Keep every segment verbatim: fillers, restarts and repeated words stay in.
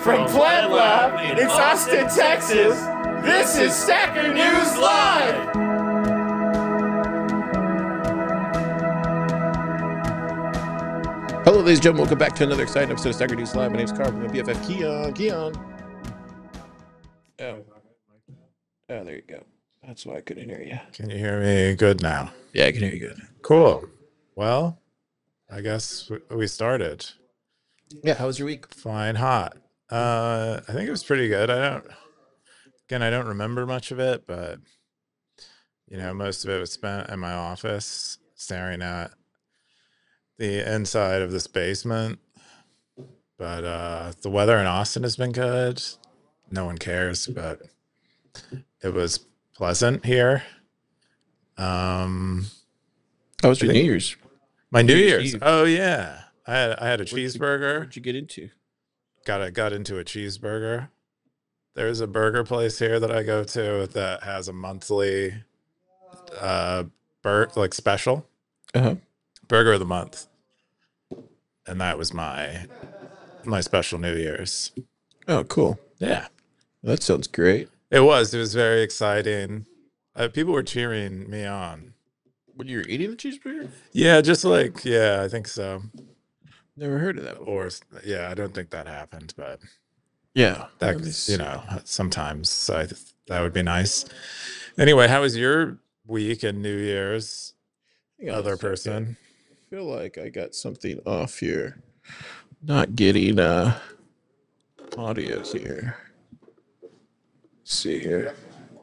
From Puebla, it's Austin, Texas, this is Stacker News Live! Hello, ladies and gentlemen. Welcome back to another exciting episode of Stacker News Live. My name is Carl from B F F Keon. Keon. Oh. Oh, there you go. That's why I couldn't hear you. Can you hear me good now? Yeah, I can hear you good. Cool. Well, I guess we started. Yeah, how was your week? Flying hot. Uh, I think it was pretty good. I don't, again, I don't remember much of it, but, you know, most of it was spent in my office staring at the inside of this basement. But uh, the weather in Austin has been good. No one cares, but it was pleasant here. Um, How was your New Year's? My New New Year's Year's. Eve. Oh yeah, I had I had a What'd you- cheeseburger. What'd you get into? Got a, got into a cheeseburger. There's a burger place here that I go to that has a monthly uh bur- like special Uh-huh. burger of the month, and that was my my special New Year's. Oh, cool. Yeah, That sounds great. it was. It was very exciting. Uh, people were cheering me on. When you were eating the cheeseburger? Yeah, just like yeah, I think so. Never heard of that before. Or yeah, I don't think that happened, but Yeah. that Let me see. you know sometimes I th- that would be nice. Anyway, how was your week and New Year's, Hang on a other second. person? I feel like I got something off here. Not getting uh audio here. Let's see here.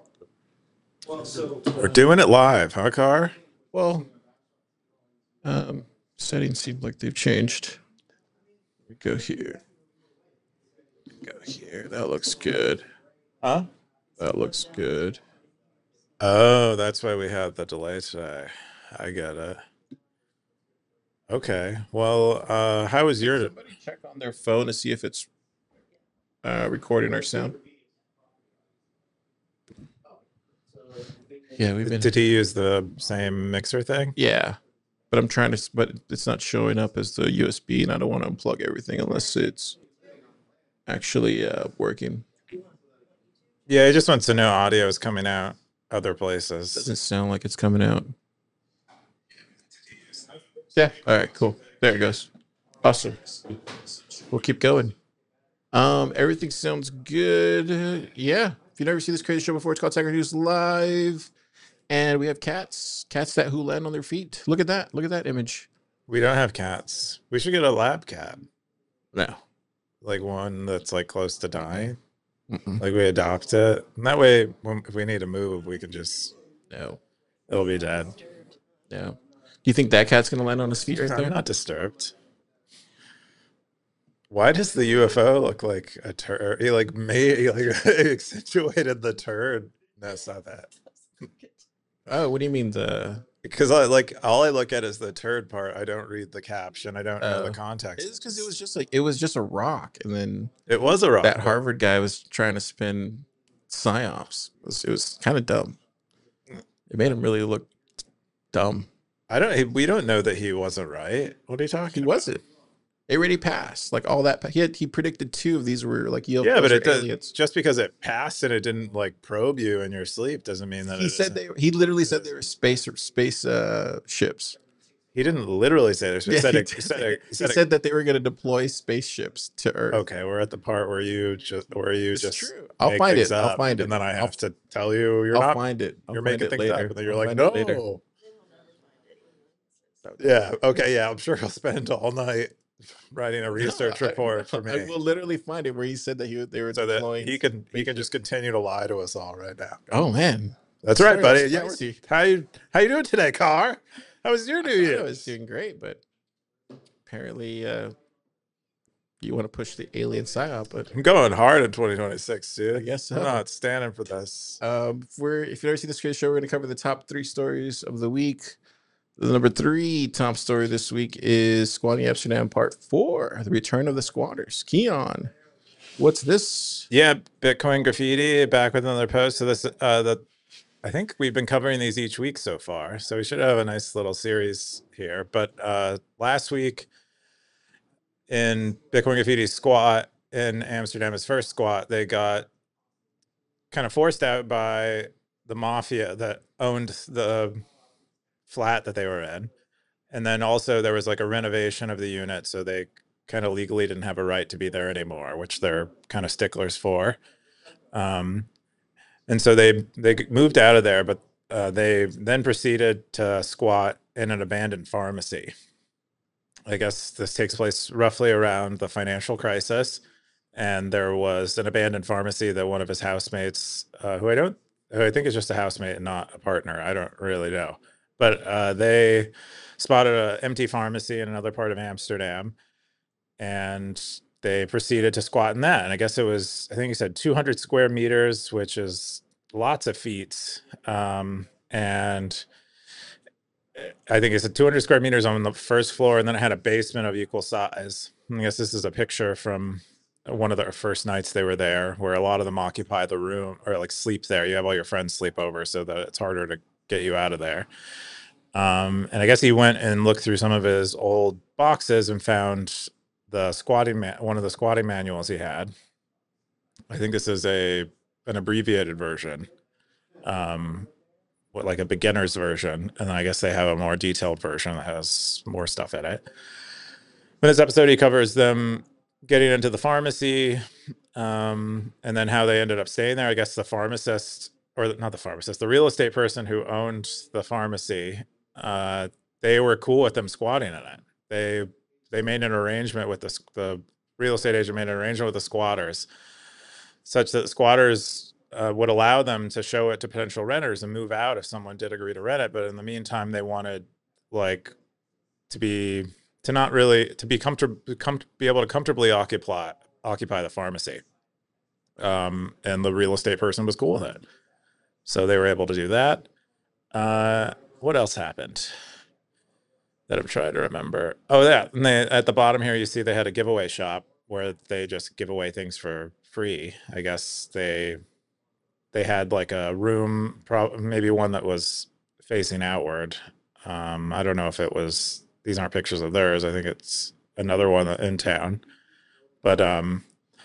We're doing it live, huh, Car? Well, um, settings seem like they've changed. We go here. Go here. That looks good. Huh? That looks good. Oh, that's why we had the delay today. I get it. Okay. Well, uh, how was your? Somebody check on their phone to see if it's uh, recording our sound. Yeah, we've been. Did he use the same mixer thing? Yeah, but I'm trying to. But it's not showing up as the U S B, and I don't want to unplug everything unless it's actually uh, working. Yeah, he just wants to know audio is coming out other places. Doesn't sound like it's coming out. Yeah. All right. Cool. There it goes. Awesome. We'll keep going. Um, everything sounds good. Yeah. If you've never seen this crazy show before, it's called Stacker News Live, and we have cats. Cats that who land on their feet. Look at that. Look at that image. We don't have cats. We should get a lab cat, No. like one that's like close to dying. Mm-mm. Like we adopt it, and that way, when, if we need to move, we can just No. it'll be dead. No. Do you think that cat's gonna land on his feet right I'm there? not disturbed. Why does the U F O look like a turd? He like made he like accentuated the turdness of it. Oh, what do you mean the? Because I like all I look at is the turd part. I don't read the caption. I don't know Oh. the context. It's because it was just like it was just a rock, and then It was a rock. that Harvard guy was trying to spin psyops. It was, it was kind of dumb. It made him really look dumb. I don't. We don't know that he wasn't right. What are you He talking about? wasn't. It already passed. Like all that. He had, he predicted two of these were like U F Os Yeah, but or it does, aliens. just because it passed and it didn't like probe you in your sleep doesn't mean that He it said isn't. they. He literally said they were space or space uh, ships. He didn't literally say this. He Yeah, said he it. He did. said it. He He said it. said that they were going to deploy spaceships to Earth. Okay, we're at the part where you just where you It's just true. I'll make find things it. I'll up, find it. and then I I'll- have to tell you you're I'll not. find it. I'll You're find making it things later. up, and then you're I'll like, find no. it later. Yeah. Okay. Yeah. I'm sure he'll spend all night writing a research No, I- report for I me, will literally find it where he said that he they were so that deploying. he can he can just continue to lie to us all right now. Oh man, That's right, Sorry, buddy. that's Yeah. we're- spicy. How you how you doing today, Car? How was your New I Year? was doing great, but apparently uh, you want to push the alien psyop. But I'm going hard in twenty twenty-six, dude. I guess I'm so. not standing for this. Um, if we're if you've never seen this crazy show, we're going to cover the top three stories of the week. The number three top story this week is Squatting Amsterdam Part Four: The Return of the Squatters. Keon, what's this? Yeah, Bitcoin graffiti back with another post. So this, uh, the, I think we've been covering these each week so far. So we should have a nice little series here. But uh, last week in Bitcoin graffiti squat, in Amsterdam, his first squat, they got kind of forced out by the mafia that owned the flat that they were in. And then also there was like a renovation of the unit, so they kind of legally didn't have a right to be there anymore, which they're kind of sticklers for. Um, and so they they moved out of there, but uh, they then proceeded to squat in an abandoned pharmacy. I guess this takes place roughly around the financial crisis, and there was an abandoned pharmacy that one of his housemates, uh, who I don't, who I think is just a housemate and not a partner, I don't really know, but uh, they spotted an empty pharmacy in another part of Amsterdam, and they proceeded to squat in that. And I guess it was, I think he said two hundred square meters, which is lots of feet. Um, and I think it's a two hundred square meters on the first floor, and then it had a basement of equal size. I guess this is a picture from one of the first nights they were there, where a lot of them occupy the room or like sleep there. You have all your friends sleep over so that it's harder to get you out of there. Um, and I guess he went and looked through some of his old boxes and found the squatting man, one of the squatting manuals he had. I think this is a an abbreviated version. Um, What, like a beginner's version, and then I guess they have a more detailed version that has more stuff in it. In this episode, he covers them getting into the pharmacy, um, and then how they ended up staying there. I guess the pharmacist, or not the pharmacist, the real estate person who owned the pharmacy, uh, they were cool with them squatting in it. They they made an arrangement with the the real estate agent made an arrangement with the squatters, such that the squatters Uh, would allow them to show it to potential renters and move out if someone did agree to rent it. But in the meantime, they wanted like to be to not really to be comfortable, com- be able to comfortably occupy occupy the pharmacy. Um, and the real estate person was cool with it, so they were able to do that. Uh, what else happened that I'm trying to remember? Oh, yeah, and they, at the bottom here, you see they had a giveaway shop where they just give away things for free. I guess they. They had like a room, pro- maybe one that was facing outward. Um, I don't know if it was, these aren't pictures of theirs. I think it's another one in town. But um,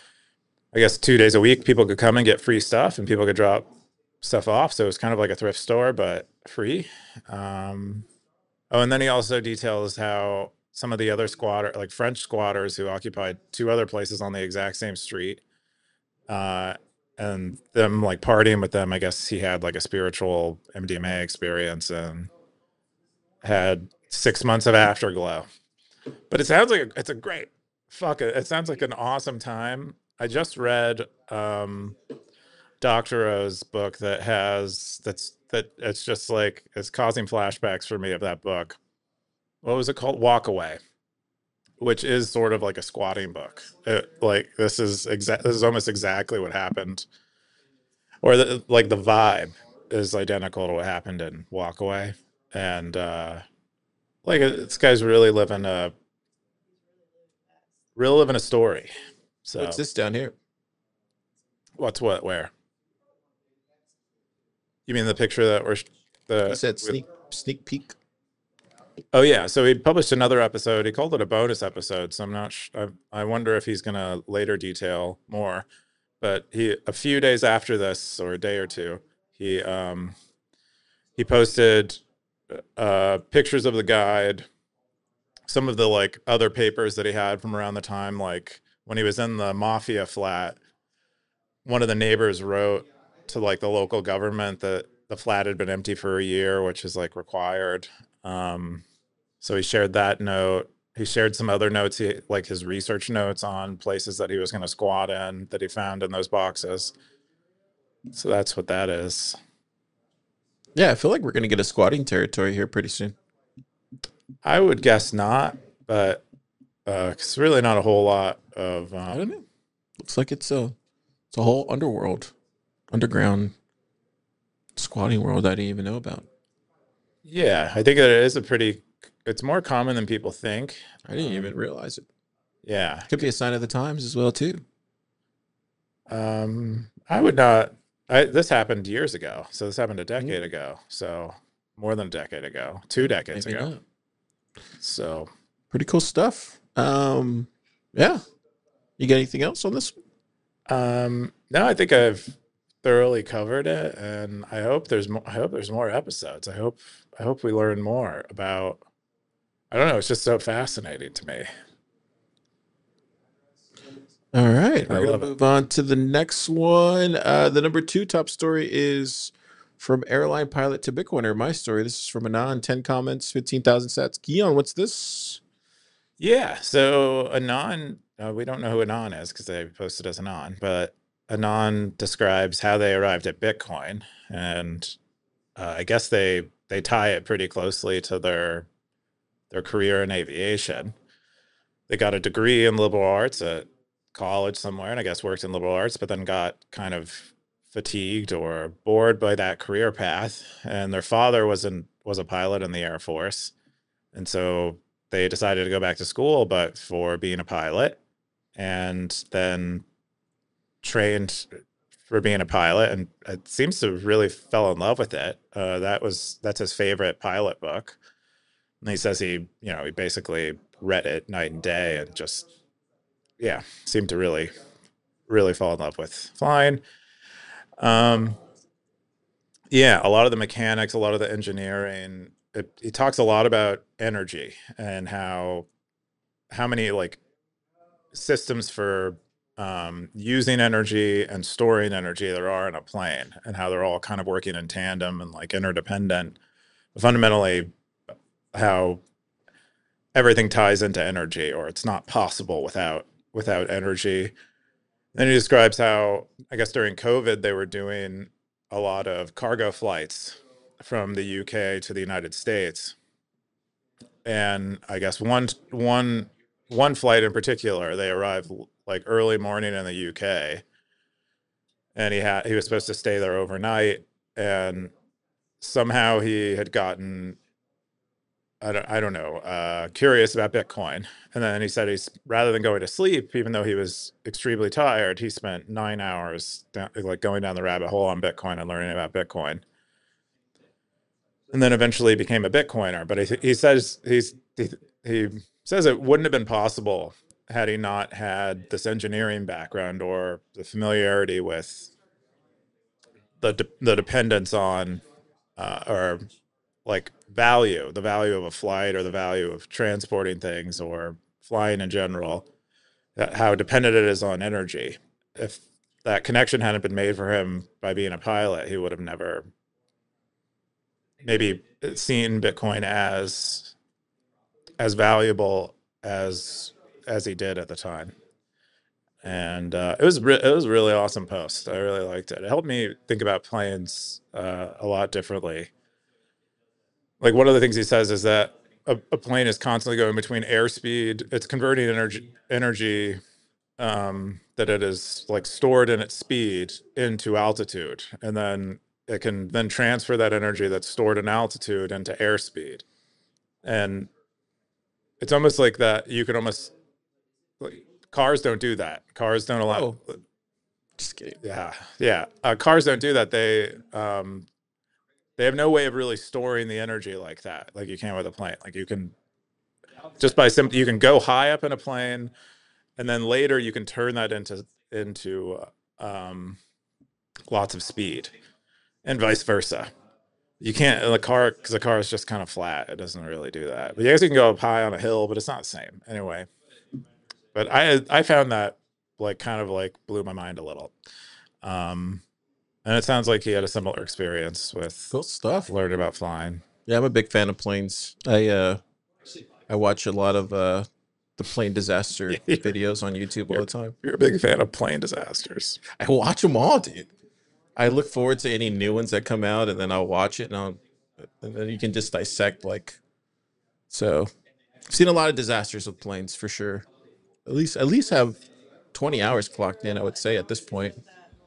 I guess two days a week, people could come and get free stuff and people could drop stuff off. So it was kind of like a thrift store, but free. Um, oh, and then he also details how some of the other squatter, like French squatters who occupied two other places on the exact same street, uh, and them like partying with them. I guess he had like a spiritual M D M A experience and had six months of afterglow. But it sounds like a, it's a great fuck it. It sounds like an awesome time. I just read um, Doctor O's book that has that's that it's just like it's causing flashbacks for me of that book. What was it called? Walk Away, which is sort of like a squatting book. It, like this is exact. This is almost exactly what happened, or the, like the vibe is identical to what happened in Walk Away, and uh, like this guy's really living a, really living a story. So What's this down here? What's what? Where? You mean the picture that we're the? You said sneak sneak peek. Oh yeah, so he published another episode. He called it a bonus episode, so I'm not. Sh- I, I wonder if he's gonna later detail more. But he, a few days after this, or a day or two, he um, he posted uh, pictures of the guide, some of the like other papers that he had from around the time, like when he was in the mafia flat. One of the neighbors wrote to like the local government that the flat had been empty for a year, which is like required. Um, so he shared that note. He shared some other notes, he, like his research notes on places that he was going to squat in that he found in those boxes. So that's what that is. Yeah, I feel like we're gonna get a squatting territory here pretty soon. I would guess not, but uh, it's really not a whole lot of. Um, I don't know. Looks like it's a it's a whole underworld, underground squatting world I didn't even know about. Yeah, I think that it is a pretty. It's more common than people think. I didn't even realize it. Yeah, Could be a sign of the times as well too. um, I would not. I, this happened years ago, so this happened a decade mm. ago. So more than a decade ago, two decades Maybe ago. Not. So pretty cool stuff. Um, yeah. You got anything else on this? Um, no, I think I've thoroughly covered it, and I hope there's more. I hope there's more episodes. I hope I hope we learn more about. I don't know. It's just so fascinating to me. All right, I we're gonna love it. move on to the next one. Uh, the number two top story is from airline pilot to Bitcoiner. My story. This is from Anon. Ten comments, fifteen thousand sats. Guion, what's this? Yeah. So Anon, uh, we don't know who Anon is because they posted as Anon, but Anon describes how they arrived at Bitcoin, and uh, I guess they they tie it pretty closely to their their career in aviation. They got a degree in liberal arts at college somewhere, and I guess worked in liberal arts, but then got kind of fatigued or bored by that career path. And their father was in was a pilot in the Air Force, and so they decided to go back to school, but for being a pilot, and then trained for being a pilot, and it seems to really fell in love with it. Uh, that was that's his favorite pilot book. And he says he, you know, he basically read it night and day and just, yeah, seemed to really, really fall in love with flying. Um, yeah, a lot of the mechanics, a lot of the engineering. It, he talks a lot about energy and how how many like systems for um, using energy and storing energy there are in a plane, and how they're all kind of working in tandem and like interdependent. Fundamentally, how everything ties into energy, or it's not possible without without energy. Then he describes how, I guess during COVID, they were doing a lot of cargo flights from the U K to the United States. And I guess one one one flight in particular, they arrived like early morning in the U K, and he had he was supposed to stay there overnight, and somehow he had gotten I don't, I don't know, uh, curious about Bitcoin. And then he said he's, rather than going to sleep, even though he was extremely tired, he spent nine hours down, like going down the rabbit hole on Bitcoin and learning about Bitcoin. And then eventually became a Bitcoiner. But he, he says he's he, he says it wouldn't have been possible had he not had this engineering background or the familiarity with the de- the dependence on uh, or like value, the value of a flight or the value of transporting things or flying in general, that how dependent it is on energy. If that connection hadn't been made for him by being a pilot, he would have never maybe seen Bitcoin as as valuable as as he did at the time. And uh, it was re- it was a really awesome post. I really liked it. It helped me think about planes uh, a lot differently. Like one of the things he says is that a, a plane is constantly going between airspeed. It's converting energy energy um, that it is like stored in its speed into altitude, and then it can then transfer that energy that's stored in altitude into airspeed. And it's almost like that. You can almost like, cars don't do that. Cars don't allow. Oh, just kidding. Yeah, yeah. Uh, cars don't do that. They um, they have no way of really storing the energy like that, like you can with a plane. Like you can just by simply you can go high up in a plane, and then later you can turn that into into uh, um, lots of speed, and vice versa. You can't in the car because the car is just kind of flat. It doesn't really do that. But you guys can go up high on a hill, but it's not the same anyway. But I I found that like kind of like blew my mind a little. Um, and it sounds like he had a similar experience with Cool stuff. learning about flying. Yeah, I'm a big fan of planes. I uh, I watch a lot of uh, the plane disaster Yeah. videos on YouTube all the time. You're a big fan of plane disasters. I watch them all, dude. I look forward to any new ones that come out, and then I'll watch it, and I'll, and then you can just dissect like. So, I've seen a lot of disasters with planes for sure. At least, at least have twenty hours clocked in. I would say at this point.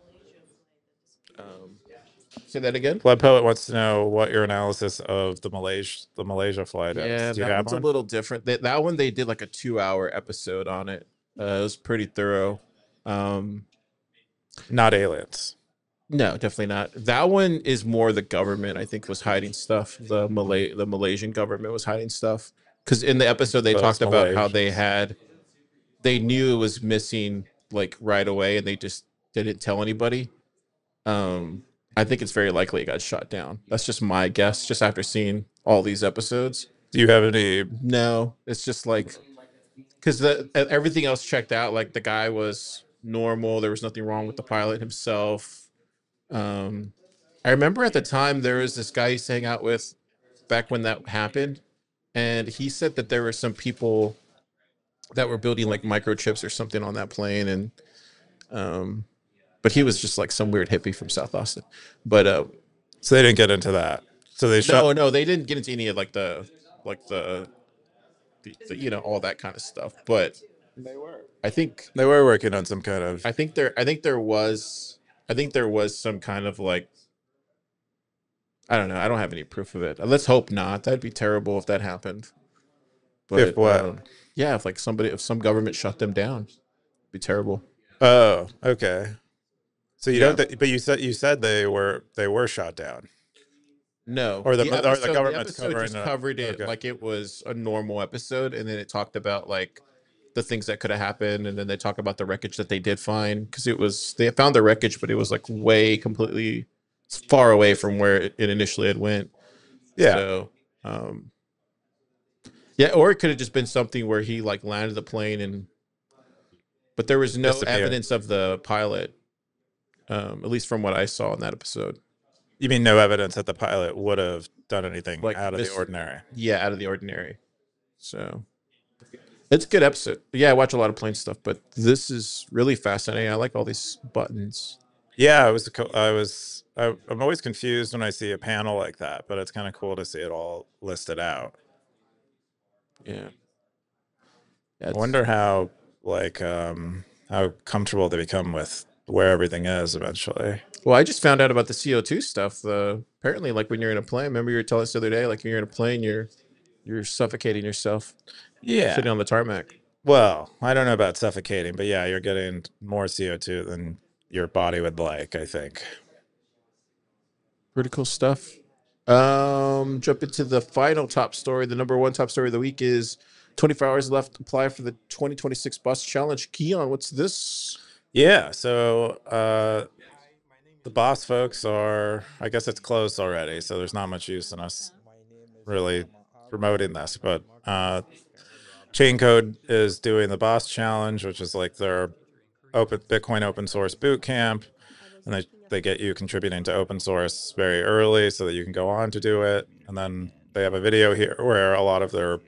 Um, say that again. Blood Poet wants to know what your analysis of the Malaysia the Malaysia flight Yeah, is. Do you that have one's one? a little different. That that one they did like a two-hour episode on it. Uh, it was pretty thorough. Um, Not aliens. no, definitely not. That one is more the government. I think was hiding stuff. The Malay, the Malaysian government was hiding stuff because in the the episode they Those talked about how they Malaysians. had they knew it was missing like right away, and they just didn't tell anybody. Um, I think it's very likely it got shot down. That's just my guess, just after seeing all these episodes. Do you have any? No, it's just like because the e- everything else checked out. Like the guy was normal. There was nothing wrong with the pilot himself. Um, I remember at the time there was this guy he used to hang out with back when that happened, and he said that there were some people that were building like microchips or something on that plane, and um, but he was just like some weird hippie from South Austin. But uh, So they didn't get into that. So they shot. no, no, they didn't get into any of like the like the, the, the you know all that kind of stuff. But I think They were working on some kind of. I think there I think there was I think there was some kind of like I don't know. I don't have any proof of it. Let's hope not. That'd be terrible if that happened. But If what? um, yeah, if like somebody if some government shut them down, it'd be terrible. Oh, okay. So you Yeah. don't. Th- but you said you said they were they were shot down. No, Or the- or the episode- government's episode covering just it. covered it Okay. like it was a normal episode, and then it talked about like the things that could have happened, and then they talk about the wreckage that they did find because it was they found the wreckage, but it was like way completely far away from where it, it initially had went. Yeah. So, um, yeah, or it could have just been something where he like landed the plane and, but there was no Disappeared. evidence of the pilot, um, at least from what I saw in that episode. You mean no evidence that the pilot would have done anything Like out of this- the ordinary? Yeah, out of the ordinary. So it's a good episode. Yeah, I watch a lot of plane stuff, but this is really fascinating. I like all these buttons. Yeah, I was. co- I was. I, I'm always confused when I see a panel like that, but it's kind of cool to see it all listed out. Yeah. Yeah, I it's- wonder how like um how comfortable they become with where everything is eventually. Well, I just found out about the C O two stuff. The apparently, like when you're in a plane, remember you were telling us the other day, like when you're in a plane, you're you're suffocating yourself Yeah. sitting on the tarmac. Well, I don't know about suffocating, but yeah, you're getting more C O two than your body would like, I think. Pretty cool stuff. Um, jump into the final top story. The number one top story of the week is twenty-four hours left to apply for the twenty twenty-six bus challenge. Keon, what's this? Yeah, so uh the boss folks are, I guess it's closed already, so there's not much use in us really promoting this, but uh Chain Code is doing the boss challenge, which is like their open Bitcoin open source boot camp, and they they get you contributing to open source very early so that you can go on to do it. And then they have a video here where a lot of their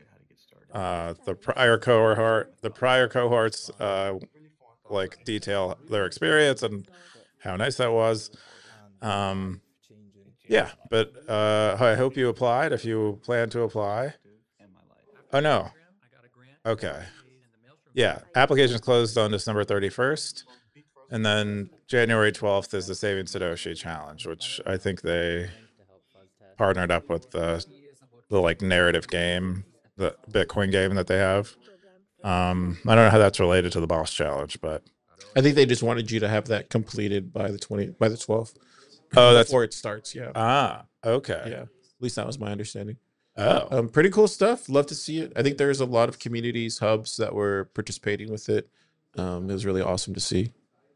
uh the prior cohort the prior cohorts uh like detail their experience and how nice that was. Um yeah, but uh I hope you applied if you plan to apply. Oh no. Okay. Yeah, applications closed on December thirty-first, and then January twelfth is the Saving Satoshi challenge, which I think they partnered up with the the like narrative game, the Bitcoin game that they have. Um, I don't know how that's related to the boss challenge, but I think they just wanted you to have that completed by the twenty by the twelfth. oh, that's Before it starts. Yeah. ah okay. Yeah. At least that was my understanding. Oh, Um, pretty cool stuff. Love to see it. I think there's a lot of communities, hubs that were participating with it. Um, it was really awesome to see.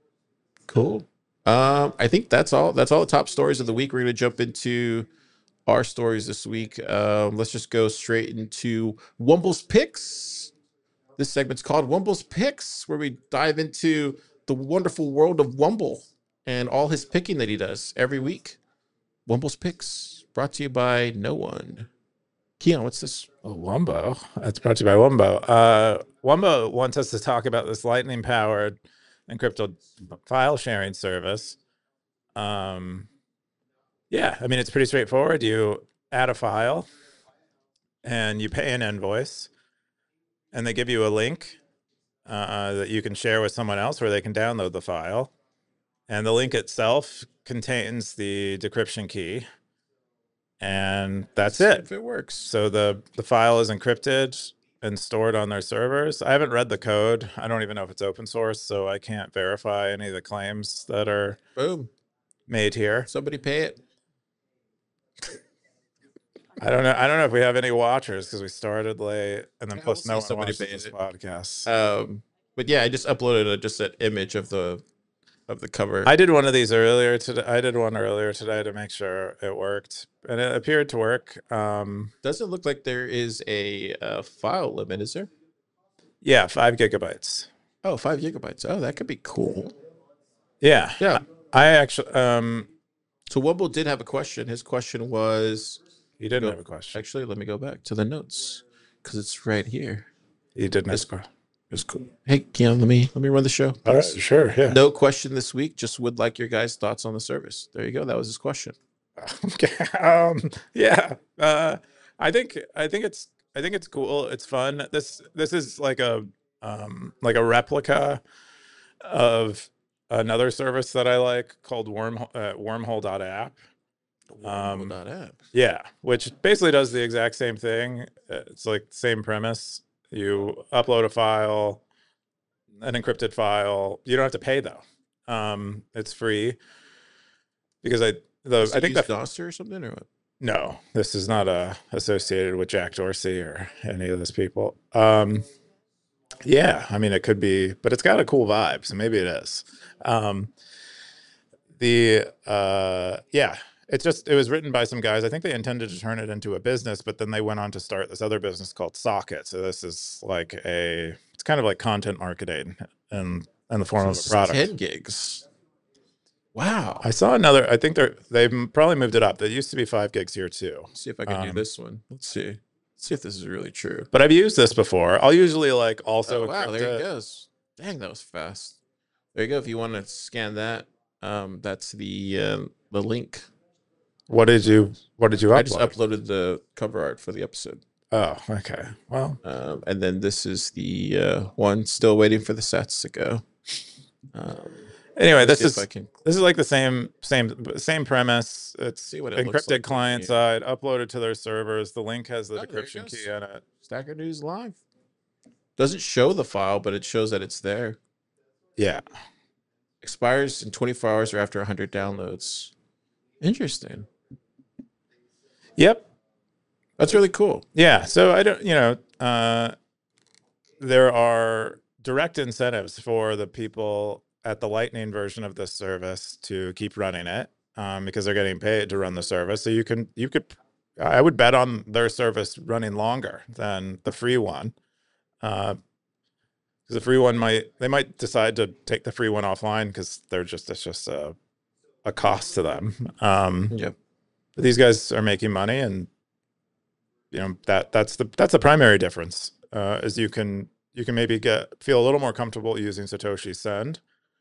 Cool. Um, I think that's all. That's all the top stories of the week. We're gonna jump into our stories this week. Um, let's just go straight into Wumble's Picks. This segment's called Wumble's Picks, where we dive into the wonderful world of Wumble and all his picking that he does every week. Wumble's Picks, brought to you by no one. Keon, what's this? oh, Wumbo. That's brought to you by Wumbo. Uh, Wumbo wants us to talk about this lightning-powered encrypted file sharing service. Um, yeah, I mean, it's pretty straightforward. You add a file and you pay an invoice, and they give you a link uh, that you can share with someone else where they can download the file. And the link itself contains the decryption key. And that's it. If it works. So the, the file is encrypted and stored on their servers. I haven't read the code. I don't even know if it's open source, so I can't verify any of the claims that are Boom. made here. Somebody pay it. I don't know. I don't know if we have any watchers because we started late, and then Yeah, plus we'll no see one somebody watches pays this it. podcast. Um, But yeah, I just uploaded a, just an image of the of the cover. I did one of these earlier today. I did one earlier today to make sure it worked, and it appeared to work. Um, Doesn't look like there is a uh, file limit, is there? yeah, five gigabytes. Oh, five gigabytes. Oh, that could be cool. Yeah, Yeah. I actually, um, So Wumble did have a question. His question was, he didn't Go- have a question. actually, let me go back to the notes because it's right here. He didn't have It's- a question. It's cool. Hey, Keon, let me let me run the show. All right, sure, yeah. No question this week. Just would like your guys' thoughts on the service. There you go. That was his question. Okay. Um, yeah. Uh, I think I think it's I think it's cool. It's fun. This this is like a um like a replica of another service that I like called Worm uh, wormhole.app. Um, Wormhole.app. Yeah, which basically does the exact same thing. Uh, It's like the same premise. You upload a file, an encrypted file. You don't have to pay though. Um, it's free because I the Does I it think use the Nostr or something or what? no, this is not uh, associated with Jack Dorsey or any of those people. Um, yeah, I mean it could be, but it's got a cool vibe, so maybe it is. Um, the uh, yeah, it's just it was written by some guys. I think they intended to turn it into a business, but then they went on to start this other business called Socket. So this is like a it's kind of like content marketing in in the form of a product. ten gigs. Wow. I saw another. I think they're they've m- probably moved it up. There used to be five gigs here too. Let's see if I can do Um, this one. Let's see. Let's see if this is really true. But I've used this before. I'll usually like also Oh, wow, encrypt there it. it goes. Dang, that was fast. There you go. If you want to scan that, um, that's the uh, the link. What did you What did you upload? I just uploaded the cover art for the episode. Oh, okay. Well, Um, and then this is the uh, one. Still waiting for the sats to go. Um, anyway, let's this see if is I can this is like the same same same premise. It's see what it looks encrypted like. client Yeah. side, uploaded to their servers. The link has the Oh, there it decryption goes. key in it. Stacker News Live. Doesn't show the file, but it shows that it's there. Yeah. Expires in twenty-four hours or after one hundred downloads. Interesting. Yep. That's really cool. Yeah. So I don't. You know, uh, there are direct incentives for the people at the Lightning version of this service to keep running it um, because they're getting paid to run the service. So you can you could I would bet on their service running longer than the free one. Uh, because the free one might they might decide to take the free one offline because they're just it's just a a cost to them. Um, Yep. but these guys are making money, and you know that that's the that's the primary difference. Uh, is you can you can maybe get feel a little more comfortable using Satoshi Send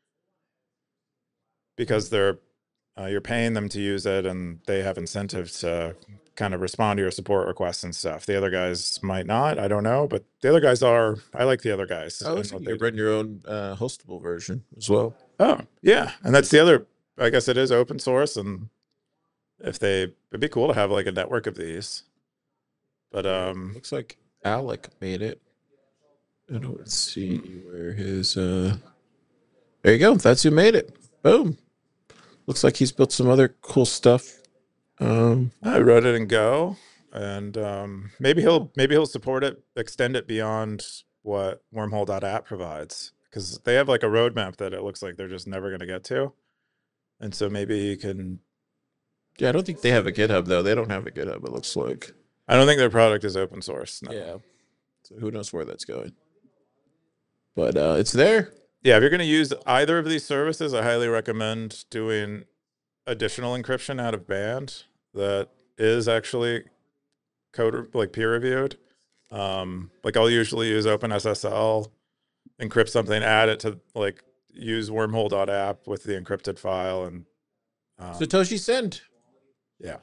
because they're uh, you're paying them to use it, and they have incentive to kind of respond to your support requests and stuff. The other guys might not. I don't know, but the other guys are. I like the other guys. Oh, and so what you they can do. run your own uh, hostable version as well. Oh, yeah. And that's the other, I guess it is open source. And if they, it'd be cool to have like a network of these. But, um, Looks like Alec made it. I don't see where his. uh There you go. That's who made it. Boom. Looks like he's built some other cool stuff. Um, I wrote it in Go, and um, maybe he'll, maybe he'll support it, extend it beyond what wormhole.app provides. Because they have like a roadmap that it looks like they're just never going to get to. And so maybe he can, yeah, I don't think they have a GitHub though. They don't have a GitHub. It looks like. I don't think their product is open source. No. Yeah. So who knows where that's going? But uh it's there. Yeah, if you're going to use either of these services, I highly recommend doing additional encryption out of band that is actually code like peer reviewed. Um, like I'll usually use OpenSSL, encrypt something, add it to like use wormhole.app with the encrypted file, and um, Satoshi Send. yeah.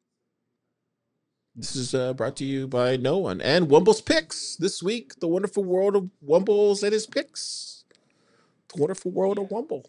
This is uh, brought to you by no one and Wumble's Picks this week. The wonderful world of Wumbles and his picks. The wonderful world of Wumble.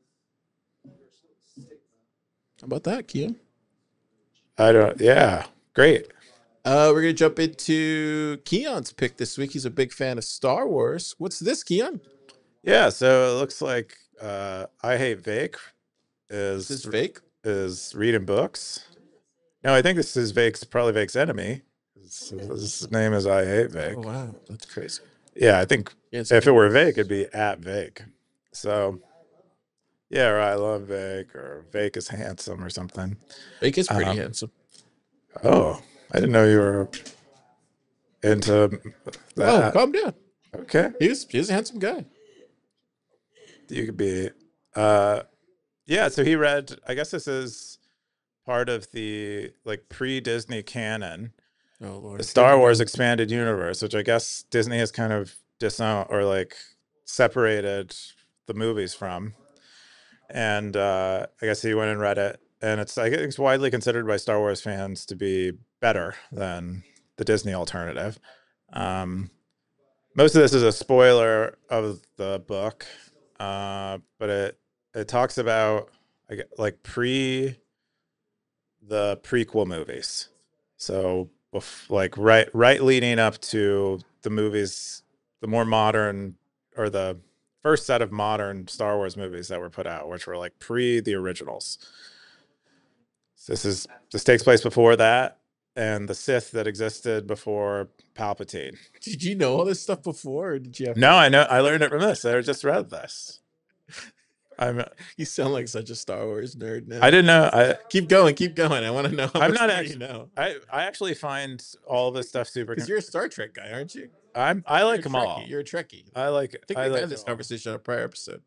How about that, Keon? I don't. Yeah, great. Uh, we're gonna jump into Keon's pick this week. He's a big fan of Star Wars. What's this, Keon? Yeah, so it looks like uh, I Hate Vake is Is this fake? is reading books. No, I think this is Vake's probably Vake's enemy. His, his name is I Hate Vake. Oh wow, that's crazy. Yeah, I think Yeah, it's if it good. were Vake, it'd be at Vake. So yeah, or I love Vake, or Vake is handsome, or something. Vake is pretty Um, handsome. oh, I didn't know you were into Oh, that. calm down. Okay, He's he's a handsome guy. you could be. Uh, yeah, so he read. I guess this is part of the like pre-Disney canon, Oh Lord. the Star Wars expanded universe, which I guess Disney has kind of disowned or like separated the movies from. And uh, I guess he went and read it, and it's I think it's widely considered by Star Wars fans to be better than the Disney alternative. Um, most of this is a spoiler of the book, uh, but it it talks about like pre the prequel movies. So like right right leading up to the movies, the more modern or the first set of modern Star Wars movies that were put out, which were like pre the originals. So this is this takes place before that, and the Sith that existed before Palpatine. Did you know all this stuff before, or did you have? No, I know. I learned it from this. I just read this. I'm. You sound like such a Star Wars nerd now. I didn't know. I keep going, keep going. I want to know. How I'm much not more actually. You know, I I actually find all this stuff super. because you're a Star Trek guy, aren't you? I'm. I You're like a them Trekkie. all. You're a Trekkie. I like. I think I we've like had this them all. conversation on a prior episode.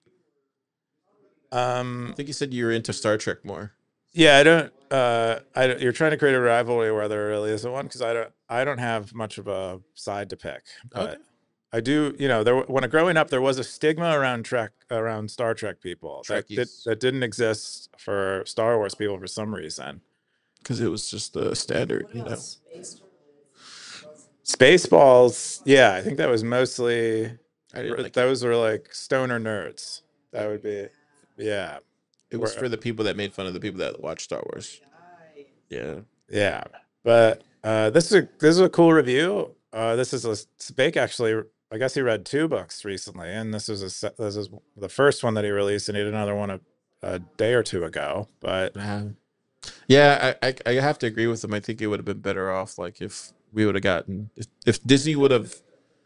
Um, I think you said you were into Star Trek more. Yeah, I don't. Uh, I don't- you're trying to create a rivalry where there really isn't one, because I don't. I don't have much of a side to pick, but Okay. I do. You know, there when growing up, there was a stigma around Trek, around Star Trek people that did, Trekkies. that didn't exist for Star Wars people for some reason. Because it was just the standard, you know. Spaceballs, yeah, I think that was mostly. I didn't like it. Those were like stoner nerds. That would be, yeah. It was Where- for the people that made fun of the people that watch Star Wars. Yeah. Yeah, but uh, this is a this is a cool review. Uh, this is a Bake actually. I guess he read two books recently, and this is a se- this is the first one that he released, and he did another one a, a day or two ago. But Uh, yeah, I, I I have to agree with him. I think it would have been better off like if we would have gotten if, if Disney would have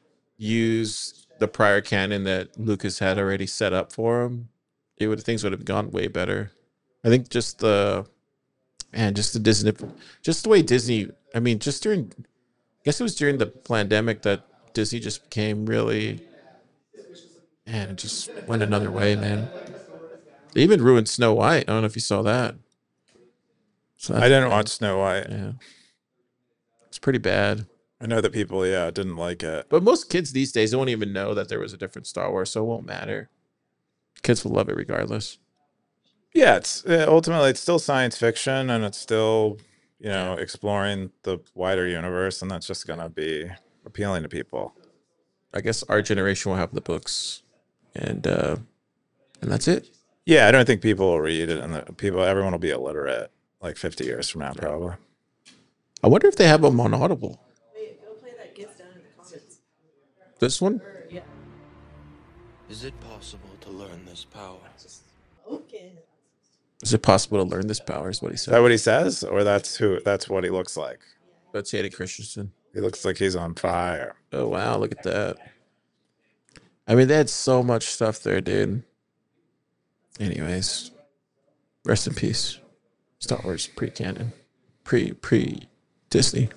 used the prior canon that Lucas had already set up for him, it would things would have gone way better. I think just the man, just the Disney, just the way Disney. I mean, just during, I guess it was during the pandemic that Disney just became really, man, it just went another way, man. They even ruined Snow White. I don't know if you saw that. So I didn't watch Snow White. Yeah, it's pretty bad. I know that people, yeah, didn't like it. But most kids these days don't even know that there was a different Star Wars, so it won't matter. Kids will love it regardless. Yeah, it's uh, ultimately it's still science fiction, and it's still, you know, exploring the wider universe, and that's just gonna be appealing to people. I guess our generation will have the books, and uh, and that's it. Yeah, I don't think people will read it, and the people, everyone will be illiterate like fifty years from now, probably. I wonder if they have them on Audible. Wait, go play that gift down in the comments. This one? Or, yeah. Is it possible to learn this power? Okay. Is it possible to learn this power? Is what he Is said. that what he says, or that's who? That's what he looks like. That's Hayden Christensen. He looks like he's on fire. Oh wow, look at that. I mean, they had so much stuff there, dude. Anyways, rest in peace. Star Wars pre-canon, pre pre Disney.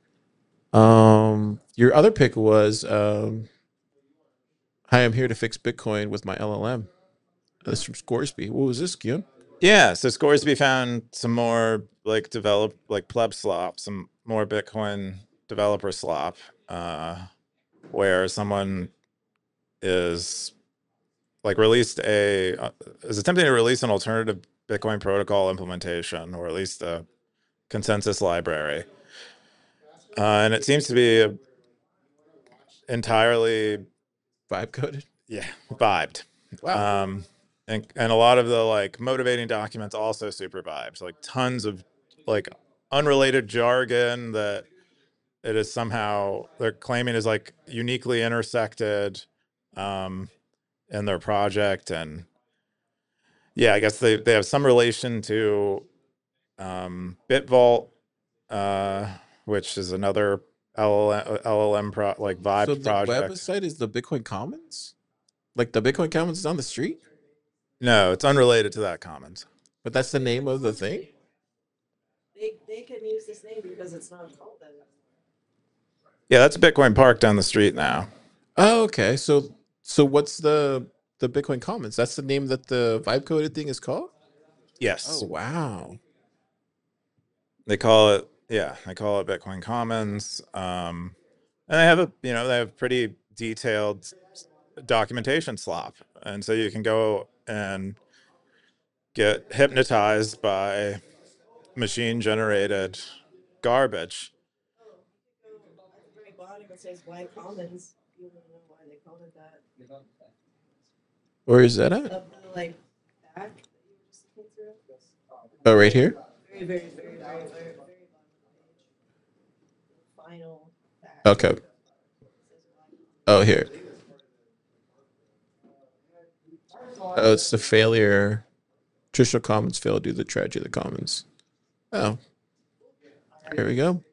Um, your other pick was um, "Hi, I'm here to fix Bitcoin with my L L M." This from Scoresby. What was this, Guillaume? Yeah, so Scoresby found some more like develop like pleb slop, some more Bitcoin developer slop, uh, where someone is like released a uh, is attempting to release an alternative Bitcoin protocol implementation, or at least a consensus library, uh, and it seems to be entirely Vibe coded. yeah vibed. Wow. Um, and and a lot of the like motivating documents also super vibes, like tons of like unrelated jargon that it is somehow they're claiming is like uniquely intersected um, in their project. And yeah, I guess they, they have some relation to um, BitVault, uh, which is another L L M pro like Vibe So the project. website is the Bitcoin Commons? Like the Bitcoin Commons is on the street? No, it's unrelated to that Commons. But that's the name of the thing? They, they can use this name because it's not called that. Yeah, that's Bitcoin Park down the street now. Oh, okay. So so what's the the Bitcoin Commons? That's the name that the vibe coded thing is called? Yes. Oh wow. They call it, yeah, they call it Bitcoin Commons. Um, and they have a, you know, they have pretty detailed documentation slop. And so you can go and get hypnotized by machine generated garbage. At the very bottom it says Y Commons. You don't know why they called it that. Where is that at? Up the like back that you were just looking through. Oh, right here? Very, very, very, very, very, very bottom of the page. Final back. Okay. It says Y Oh, here. Oh, it's the failure. Traditional Commons failed due to the tragedy of the Commons. Oh. Here we go.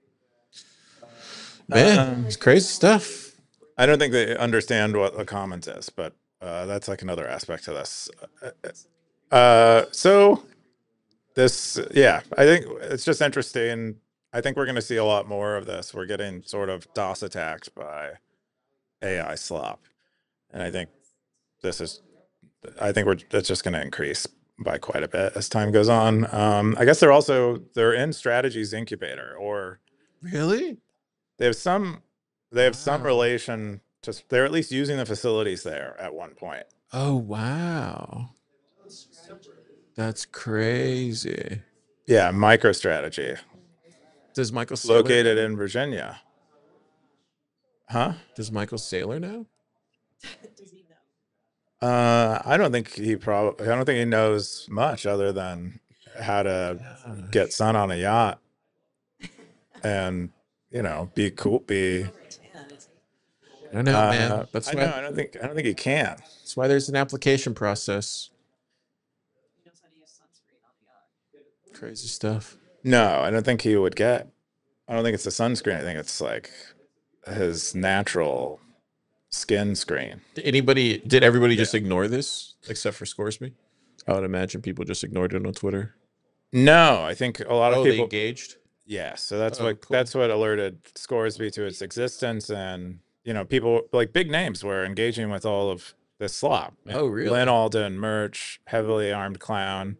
Man, it's crazy stuff. I don't think they understand what a Commons is, but uh, that's like another aspect to this. Uh, so this, yeah, I think it's just interesting. I think we're going to see a lot more of this. We're getting sort of DOS attacked by A I slop. And I think this is, I think we're, it's just going to increase by quite a bit as time goes on. Um, I guess they're also, they're in Strategies Incubator, or Really? they have some, they have some Wow. relation to, they're at least using the facilities there at one point. Oh, wow. That's crazy. Yeah, MicroStrategy, Does Michael Saylor located in Virginia. Huh? Does Michael Saylor know? Does he know? Uh, I don't think he probably, I don't think he knows much other than how to get sun on a yacht and, you know, be cool, be, Yeah, it's- I don't know, uh, man. That's I why, know, I don't think, I don't think he can. that's why there's an application process. he knows how to use sunscreen on the yacht. Crazy stuff. No, I don't think he would get, I don't think it's the sunscreen. I think it's like his natural skin screen. Did anybody, did everybody just ignore this except for Scoresby? I would imagine people just ignored it on Twitter. No, I think a lot of Oh, they people, engaged? yeah, so that's Oh, what cool. that's what alerted Scoresby to its existence, and you know, people like big names were engaging with all of this slop. Oh, really? Lynn Alden, Merch, Heavily Armed Clown.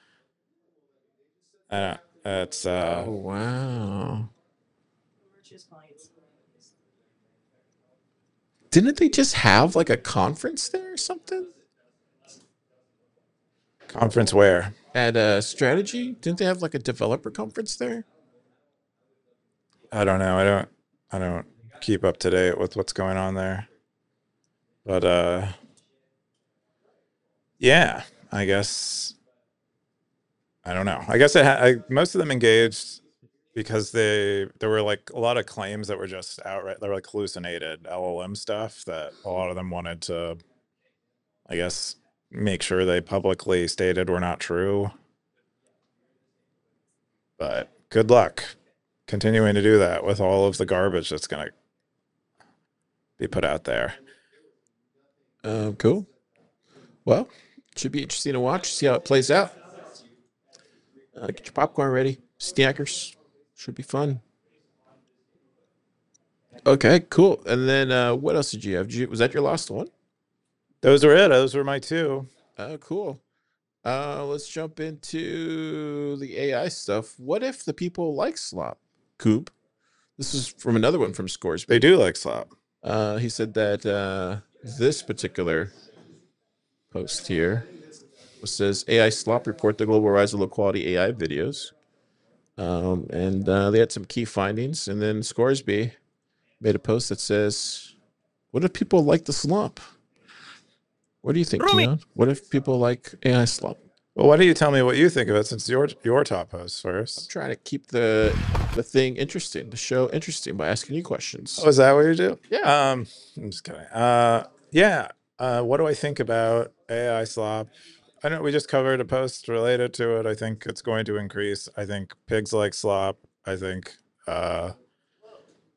Uh, it's uh, Oh, wow. Merch is clients. Didn't they just have like a conference there or something? conference where At uh, Strategy? Didn't they have like a developer conference there? I don't know. I don't I don't keep up to date with what's going on there, but uh, yeah, I guess I don't know. I guess it ha- I, most of them engaged because they there were like a lot of claims that were just outright, they were like hallucinated L L M stuff that a lot of them wanted to, I guess, make sure they publicly stated were not true. But good luck continuing to do that with all of the garbage that's going to be put out there. Um, cool. Well, should be interesting to watch, see how it plays out. Uh, get your popcorn ready. Snackers. Should be fun. Okay, cool. And then uh, what else did you have? Did you, was that your last one? Those were it. Those were my two. Oh, cool. Uh, let's jump into the A I stuff. What if the people like slop? Coop. This is from another one from Scoresby. They do like slop. Uh, he said that uh, this particular post here says A I slop report the global rise of low quality A I videos. Um, and uh, they had some key findings. And then Scoresby made a post that says, what if people like the slop? What do you think, Keon? What if people like A I slop? Well, why don't you tell me what you think of it, since your your top post I'm first? trying to keep the the thing interesting, the show interesting by asking you questions. Oh, is that what you do? Yeah. Um, I'm just kidding. Uh, yeah. Uh, what do I think about A I slop? I know we just covered a post related to it. I think it's going to increase. I think pigs like slop. I think uh,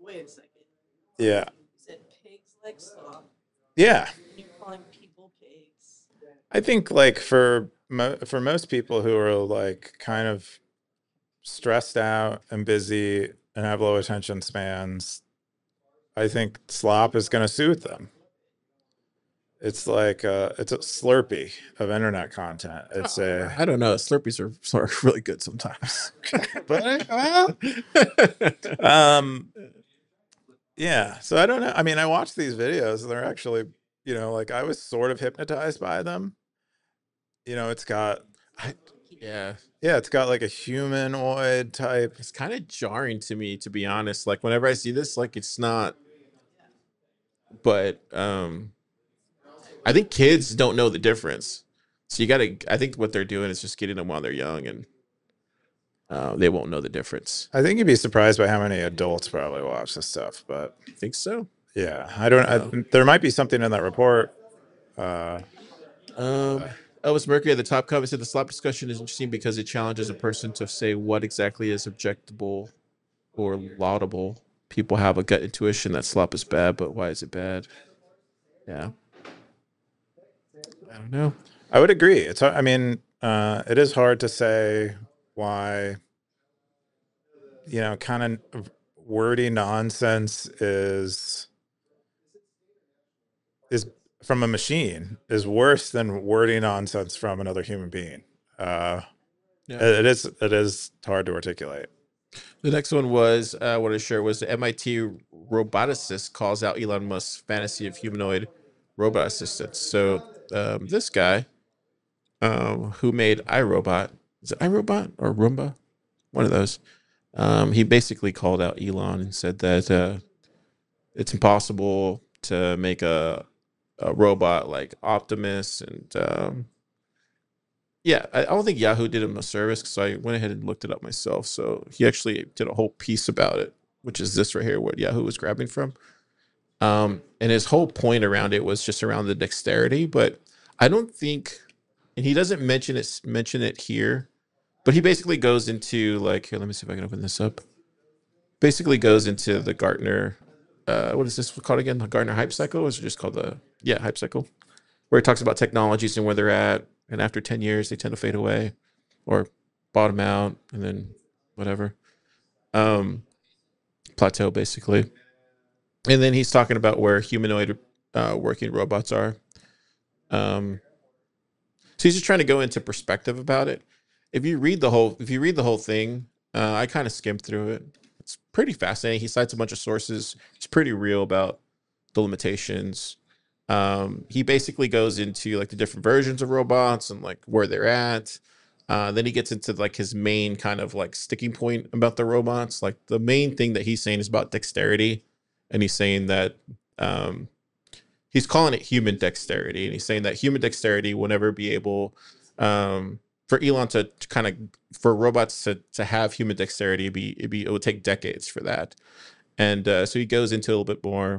Wait a second. Yeah. You said pigs like slop. Yeah. And you're calling people pigs. I think like for mo- for most people who are like kind of stressed out and busy and have low attention spans, I think slop is going to soothe them. It's like uh it's a Slurpee of internet content. It's a I don't know. Slurpees are, are really good sometimes. but well, um yeah. So I don't know. I mean, I watched these videos and they're actually, you know, like I was sort of hypnotized by them. You know, it's got I, yeah, yeah, it's got like a humanoid type. it's kind of jarring to me, to be honest. Like whenever I see this, like it's not. But um, I think kids don't know the difference. So you gotta. I think what they're doing is just getting them while they're young, and uh, they won't know the difference. I think you'd be surprised by how many adults probably watch this stuff, but I think so. yeah, I don't. I, there might be something in that report. Uh, Um, Elvis Mercury at the top comment said the slop discussion is interesting because it challenges a person to say what exactly is objectable or laudable. People have a gut intuition that slop is bad, but why is it bad? Yeah. I don't know. I would agree. It's. I mean, uh, it is hard to say why. You know, kind of wordy nonsense is is from a machine is worse than wordy nonsense from another human being. Uh, Yeah. it, it is. It is hard to articulate. The next one was uh, what I shared was the M I T roboticist calls out Elon Musk's fantasy of humanoid robot assistants. So um, this guy um, who made iRobot, is it iRobot or Roomba? One of those. Um, he basically called out Elon and said that uh, it's impossible to make a, a robot like Optimus. And um, yeah, I, I don't think Yahoo did him a service, so I went ahead and looked it up myself. So he actually did a whole piece about it, which is this right here, what Yahoo was grabbing from. Um, and his whole point around it was just around the dexterity, but I don't think, and he doesn't mention it mention it here, but he basically goes into like, here, let me see if I can open this up. Basically goes into the Gartner, uh, what is this called again? The Gartner hype cycle? Or is it just called the, yeah, hype cycle? Where he talks about technologies and where they're at. And after ten years, they tend to fade away or bottom out and then whatever. Um, plateau, basically. And then he's talking about where humanoid uh, working robots are. Um, so he's just trying to go into perspective about it. If you read the whole, if you read the whole thing, uh, I kind of skimmed through it. It's pretty fascinating. He cites a bunch of sources. It's pretty real about the limitations. Um, he basically goes into like the different versions of robots and like where they're at. Uh, then he gets into like his main kind of like sticking point about the robots. Like the main thing that he's saying is about dexterity. And he's saying that um, he's calling it human dexterity. And he's saying that human dexterity will never be able um, for Elon to, to kind of for robots to to have human dexterity. It'd be, it'd be it would take decades for that. And uh, so he goes into a little bit more,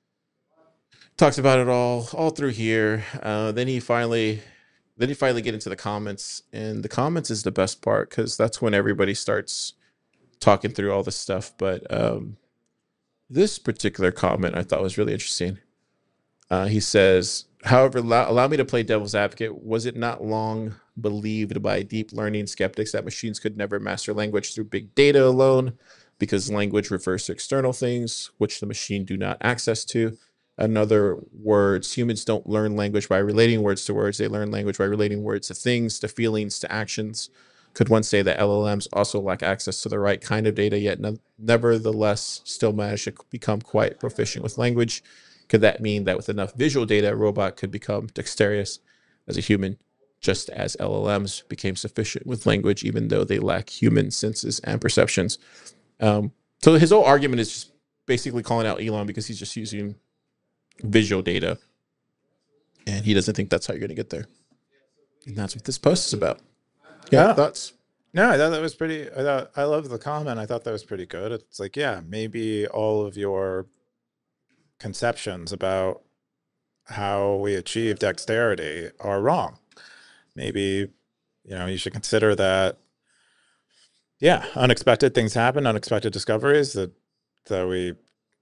talks about it all all through here. Uh, then he finally then he finally get into the comments, and the comments is the best part because that's when everybody starts talking through all this stuff. But um, this particular comment I thought was really interesting. Uh, he says, however, allow, allow me to play devil's advocate. Was it not long believed by deep learning skeptics that machines could never master language through big data alone because language refers to external things, which the machine do not access to? In other words, humans don't learn language by relating words to words. They learn language by relating words to things, to feelings, to actions. Could one say that L L Ms also lack access to the right kind of data, yet ne- nevertheless still manage to become quite proficient with language? Could that mean that with enough visual data, a robot could become dexterous as a human, just as L L Ms became sufficient with language, even though they lack human senses and perceptions? Um, so his whole argument is just basically calling out Elon because he's just using visual data, and he doesn't think that's how you're going to get there. And that's what this post is about. Yeah, Yeah. thoughts? No, I thought that was pretty. I thought I love the comment. I thought that was pretty good. It's like, yeah, maybe all of your conceptions about how we achieve dexterity are wrong. Maybe, you know, you should consider that. Yeah, unexpected things happen, unexpected discoveries that that we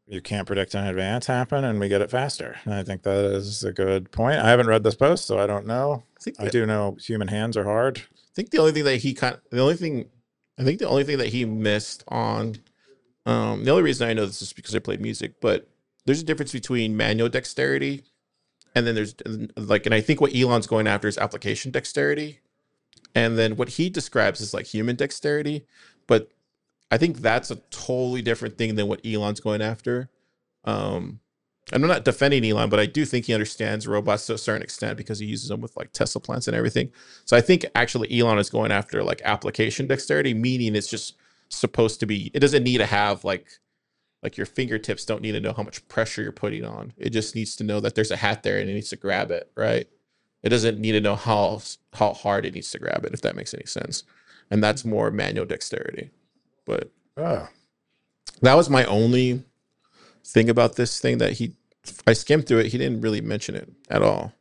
you can't predict in advance happen, and we get it faster. And I think that is a good point. I haven't read this post, so I don't know. I think I that- do know human hands are hard. I think the only thing that he kind of, the only thing, I think the only thing that he missed on, um, the only reason I know this is because I played music, but there's a difference between manual dexterity and then there's like, and I think what Elon's going after is application dexterity. And then what he describes is like human dexterity. But I think that's a totally different thing than what Elon's going after. Um, and I'm not defending Elon, but I do think he understands robots to a certain extent because he uses them with like Tesla plants and everything. So I think actually Elon is going after like application dexterity, meaning it's just supposed to be, it doesn't need to have like, like your fingertips don't need to know how much pressure you're putting on. It just needs to know that there's a hat there and it needs to grab it, right? It doesn't need to know how how hard it needs to grab it, if that makes any sense. And that's more manual dexterity. But Oh, that was my only thing about this thing that he, I skimmed through it. He didn't really mention it at all.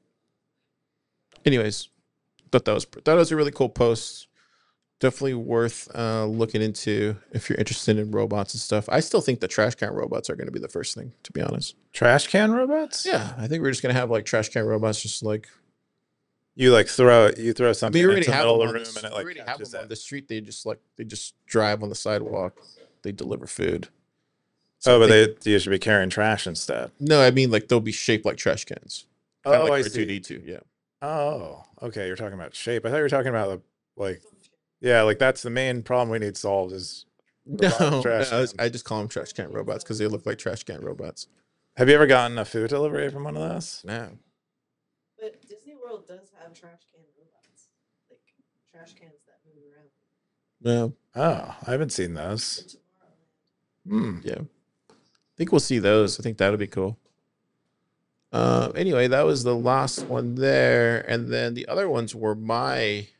Anyways, thought that was that was a really cool post. Definitely worth uh, looking into if you're interested in robots and stuff. I still think the trash can robots are going to be the first thing, to be honest. trash can robots? Yeah, I think we're just going to have like trash can robots, just like You like throw you throw something we already into the have middle them of on the room the, and it we like already have catches them on it. the street. They just like they just drive on the sidewalk. They deliver food. Oh, I but think- they you should be carrying trash instead. no, I mean like they'll be shaped like trash cans. Kinda Oh, like I R see. two D two, yeah. Oh, okay. You're talking about shape. I thought you were talking about like, yeah, like that's the main problem we need solved is. No, robotic trash no, I was- cans. I just call them trash can robots because they look like trash can robots. Have you ever gotten a food delivery from one of those? No. But Disney World does have trash can robots, like trash cans that move around. No. Oh, I haven't seen those. In Tomorrowland. Hmm. Yeah. I think we'll see those. I think that'll be cool. Uh, anyway, that was the last one there. And then the other ones were my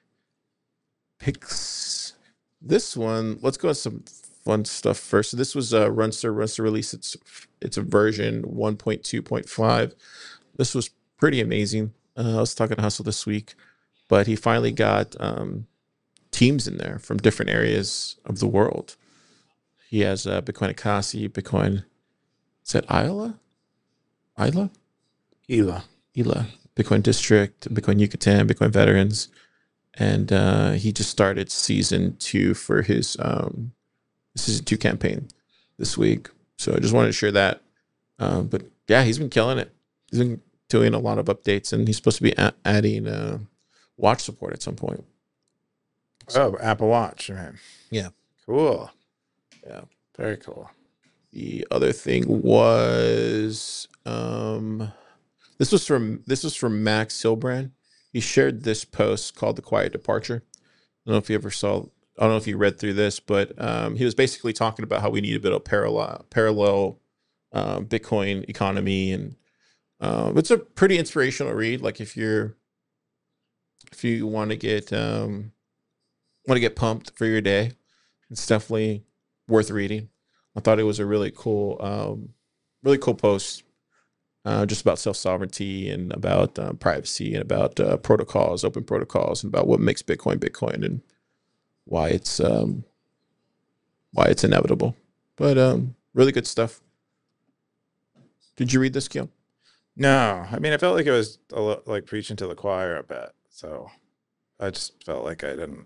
picks. This one, let's go with some fun stuff first. So this was uh, Runster. Runster released its it's a version one point two point five. This was pretty amazing. Uh, I was talking to Hustle this week, but he finally got um, teams in there from different areas of the world. He has uh, Bitcoin Akasi, Bitcoin, is that Isla? Isla? Ela. Ela, Bitcoin District, Bitcoin Yucatan, Bitcoin Veterans. And uh, he just started season two for his um, season two campaign this week. So I just wanted to share that. Um, but yeah, he's been killing it. He's been doing a lot of updates, and he's supposed to be a- adding uh, watch support at some point. Oh, Apple Watch. Man. Yeah. Cool. Yeah. Very cool. The other thing was um, this was from this was from Max Hilbrand. He shared this post called "The Quiet Departure." I don't know if you ever saw. I don't know if you read through this, but um, he was basically talking about how we need a bit of parallel parallel um, Bitcoin economy, and uh, it's a pretty inspirational read. Like if you're if you want to get um, want to get pumped for your day, it's definitely worth reading. I thought it was a really cool, um, really cool post, uh, just about self-sovereignty and about uh, privacy and about uh, protocols, open protocols, and about what makes Bitcoin Bitcoin and why it's um, why it's inevitable. But um, really good stuff. Did you read this, Keel? No, I mean, I felt like it was a lo- like preaching to the choir a bit. So I just felt like I didn't.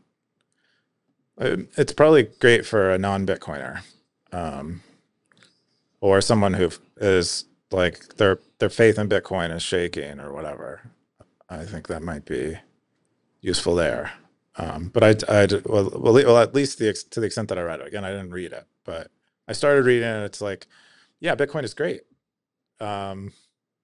I, it's probably great for a non-Bitcoiner, um, or someone who is like their their faith in Bitcoin is shaking or whatever. I think that might be useful there. Um, but I, I well, well, well, at least the ex- to the extent that I read it. Again, I didn't read it, but I started reading it. It's like, yeah, Bitcoin is great. Um,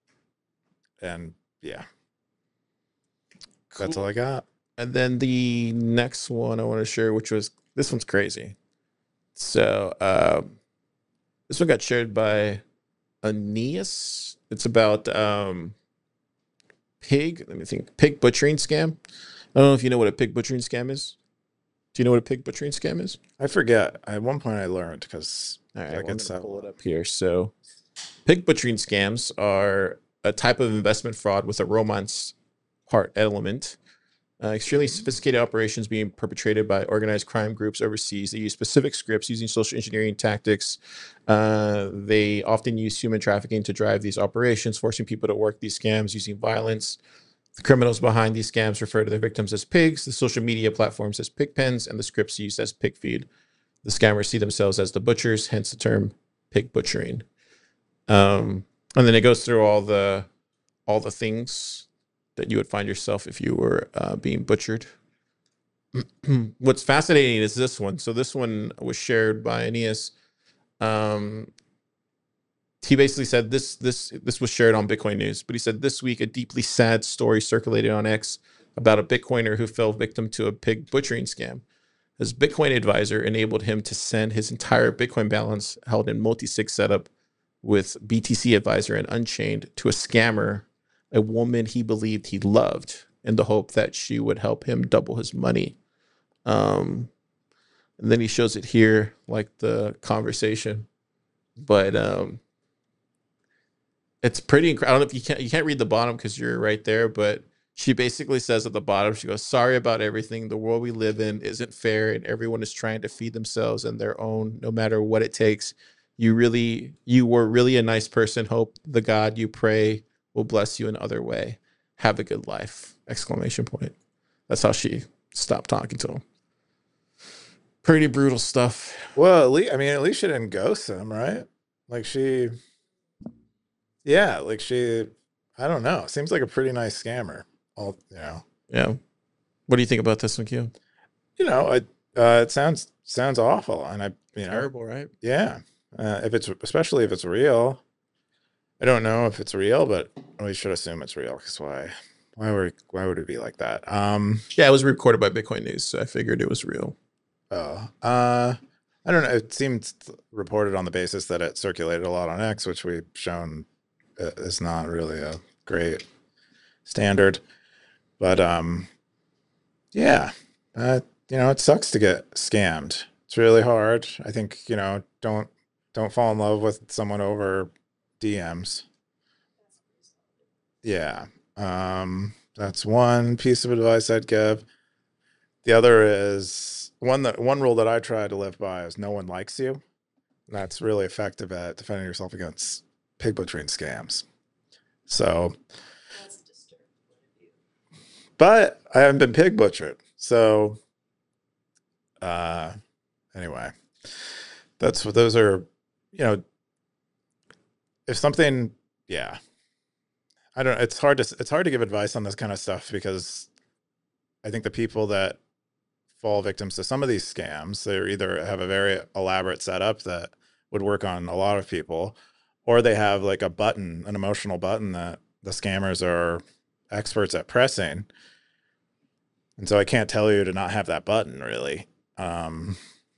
and yeah, that's all I got. And then the next one I want to share, which was this one's crazy. So um, this one got shared by Aeneas. It's about um, pig. Let me think. Pig butchering scam. I don't know if you know what a pig butchering scam is. Do you know what a pig butchering scam is? I forget. At one point, I learned because All right, I well, I'm get gonna so pull it up here. So, pig butchering scams are a type of investment fraud with a romance part element. Uh, extremely sophisticated operations being perpetrated by organized crime groups overseas. They use specific scripts using social engineering tactics. Uh, they often use human trafficking to drive these operations, forcing people to work these scams using violence. The criminals behind these scams refer to their victims as pigs, the social media platforms as pig pens, and the scripts used as pig feed. The scammers see themselves as the butchers, hence the term pig butchering. Um, and then it goes through all the all the things that you would find yourself if you were uh, being butchered. What's fascinating is this one. So this one was shared by Aeneas. Um, he basically said this this this was shared on Bitcoin News, but he said this week a deeply sad story circulated on X about a Bitcoiner who fell victim to a pig butchering scam. His Bitcoin advisor enabled him to send his entire Bitcoin balance held in multi-sig setup with B T C Advisor and Unchained to a scammer, a woman he believed he loved, in the hope that she would help him double his money. Um, and then he shows it here, like the conversation. But um, it's pretty incredible. I don't know if you can't you can't read the bottom because you're right there, but she basically says at the bottom, she goes, "Sorry about everything. The world we live in isn't fair, and everyone is trying to feed themselves and their own, no matter what it takes. You really, you were really a nice person. Hope the God you pray will bless you in other way. Have a good life!" Exclamation point. That's how she stopped talking to him. Pretty brutal stuff. Well, at least, I mean, at least she didn't ghost him, right? Like she, yeah, like she, I don't know. Seems like a pretty nice scammer. All, you know. Yeah. What do you think about this one, Q? You know, it uh, it sounds sounds awful, and I, you know, Terrible, right? yeah. Uh, if it's especially if it's real, I don't know if it's real, but we should assume it's real because why? Why would why would it be like that? Um, Yeah, it was recorded by Bitcoin News, so I figured it was real. oh, uh, I don't know. It seemed reported on the basis that it circulated a lot on X, which we've shown uh, is not really a great standard. But um, yeah, uh, you know, it sucks to get scammed. It's really hard. I think, you know, don't don't fall in love with someone over D Ms. Yeah. Um, that's one piece of advice I'd give. The other is one that one rule that I try to live by is no one likes you. And that's really effective at defending yourself against pig butchering scams. So, That's a disturbing point of view. but I haven't been pig butchered. So, uh, anyway, that's what those are, you know, if something, yeah, I don't, it's hard to, it's hard to give advice on this kind of stuff because I think the people that fall victims to some of these scams, they either have a very elaborate setup that would work on a lot of people, or they have like a button, an emotional button that the scammers are experts at pressing. And so I can't tell you to not have that button really. Um,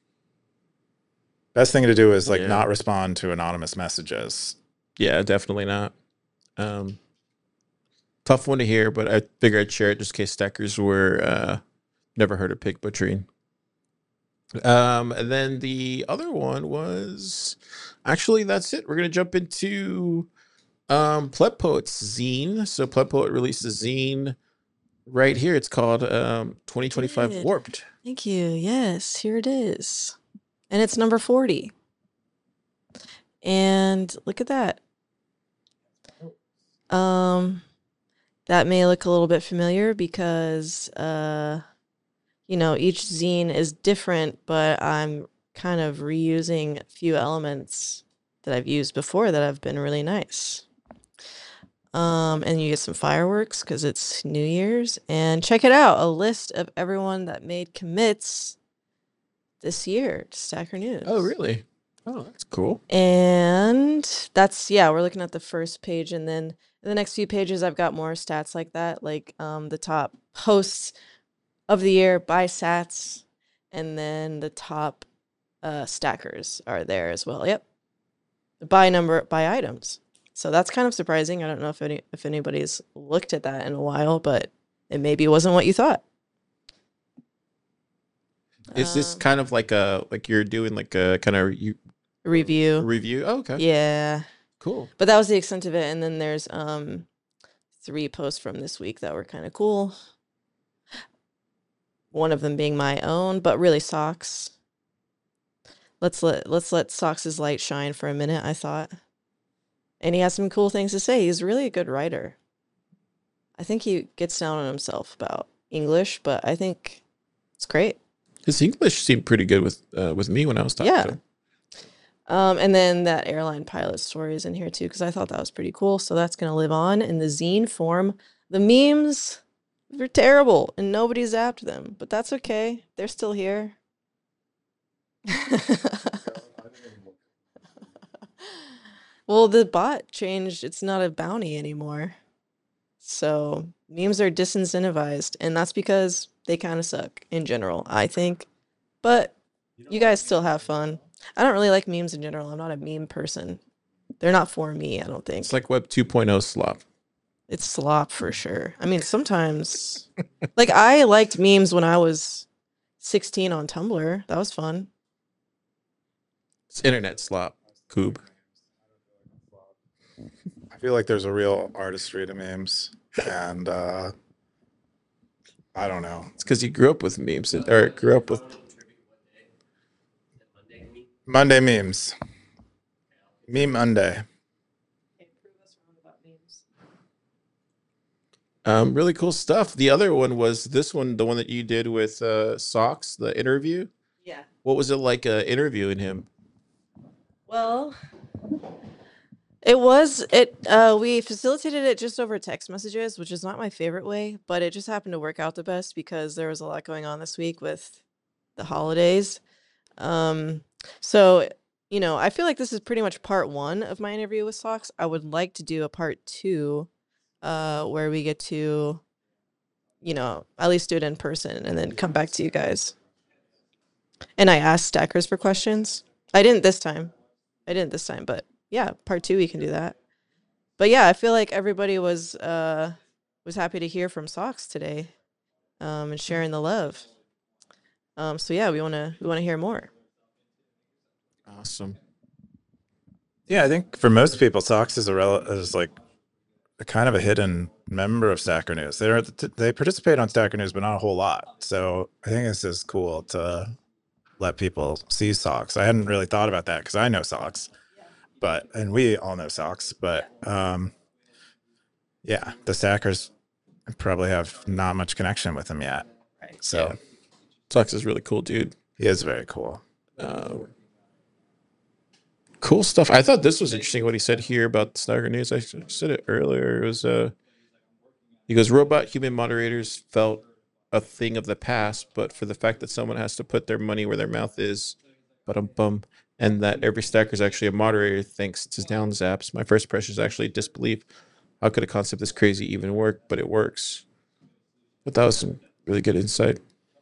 best thing to do is like Yeah. not respond to anonymous messages. Yeah, definitely not. Um, tough one to hear, but I figured I'd share it just in case stackers were uh, never heard of pig butchering. Um, and then the other one was actually that's it. We're gonna jump into um, Pleb Poet's zine. So Pleb Poet released a zine right here. It's called um, twenty twenty-five Good. Warped. Thank you. Yes, here it is. And it's number forty. And look at that. Um, that may look a little bit familiar because, uh, you know, each zine is different, but I'm kind of reusing a few elements that I've used before that have been really nice. Um, and you get some fireworks because it's New Year's. And check it out, a list of everyone that made commits this year to Stacker News. Oh, really? Oh, that's cool. And that's, yeah, we're looking at the first page. And then in the next few pages, I've got more stats like that, like um, the top posts of the year by sats. And then the top uh, stackers are there as well. Yep. By number, by items. So that's kind of surprising. I don't know if any if anybody's looked at that in a while, but it maybe wasn't what you thought. Is this Um, kind of like a like you're doing like a kind of you review? review? Oh, okay. Yeah. Cool. But that was the extent of it. And then there's um three posts from this week that were kind of cool. one of them being my own, but really Socks. Let's let let's let Socks' light shine for a minute, I thought. And he has some cool things to say. He's really a good writer. I think he gets down on himself about English, but I think it's great. His English seemed pretty good with uh, with me when I was talking Yeah. to him. Um, and then that airline pilot story is in here too, because I thought that was pretty cool. So that's going to live on in the zine form. The memes were terrible and nobody zapped them, but that's okay. They're still here. Well, the bot changed. It's not a bounty anymore. So memes are disincentivized, and that's because they kind of suck in general, I think. But you guys still have fun. I don't really like memes in general. I'm not a meme person. They're not for me, I don't think. It's like Web two point oh slop. It's slop for sure. I mean, sometimes, like, I liked memes when I was sixteen on Tumblr. That was fun. It's internet slop, Coob. I feel like there's a real artistry to memes, and uh, I don't know. It's because you grew up with memes, or grew up with. Monday memes. Meme Monday. Okay, prove us wrong about memes. Um, really cool stuff. The other one was this one, the one that you did with uh, Socks, the interview. Yeah. What was it like uh, interviewing him? Well, it was it uh we facilitated it just over text messages, which is not my favorite way, but it just happened to work out the best because there was a lot going on this week with the holidays. Um so, you know, I feel like this is pretty much part one of my interview with Socks. I would like to do a part two uh where we get to, you know, at least do it in person and then come back to you guys. And I asked stackers for questions. I didn't this time. I didn't this time, but yeah, part two we can do that. But yeah, I feel like everybody was uh was happy to hear from Socks today, um, and sharing the love. Um, so yeah, we wanna we wanna hear more. Awesome. Yeah, I think for most people, Socks is a rel- is like a kind of a hidden member of Stacker News. They are they participate on Stacker News, but not a whole lot. So I think this is cool to let people see Socks. I hadn't really thought about that because I know Socks, but and we all know Socks, but um, yeah, the Stackers probably have not much connection with him yet. So Socks is really cool, dude. he is very cool. Uh, cool stuff. I thought this was interesting what he said here about Stacker News. I said it earlier. It was uh, he goes, robot human moderators felt a thing of the past, but for the fact that someone has to put their money where their mouth is, ba-dum-bum, and that every stacker is actually a moderator thanks to down zaps. My first impression is actually disbelief. How could a concept this crazy even work? But it works. But that was some really good insight.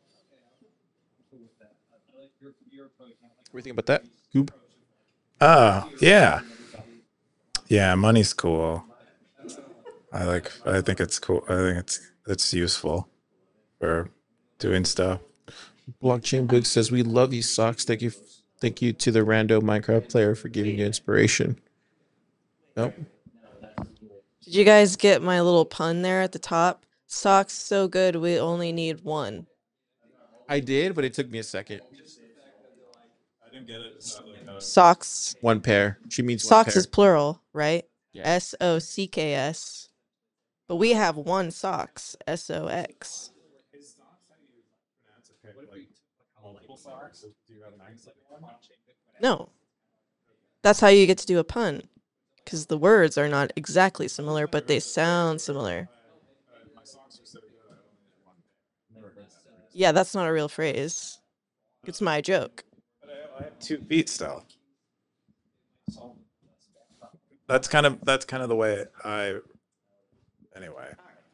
What do you think about that, Goob? Oh, yeah. Yeah, money's cool. I like I think it's cool. I think it's it's useful for doing stuff. Blockchain Book says, we love you, Socks. Thank you thank you to the rando Minecraft player for giving you inspiration. Nope. Did you guys get my little pun there at the top? Socks so good we only need one. I did, but it took me a second. I didn't get it. Socks. One pair. She means one Socks pair. is plural, right? Yeah. S O C K S. But we have one Socks. S O X. No. That's how you get to do a pun. Because the words are not exactly similar, but they sound similar. Yeah, that's not a real phrase. It's my joke. I have two feet still. That's kind of that's kind of the way I. Anyway.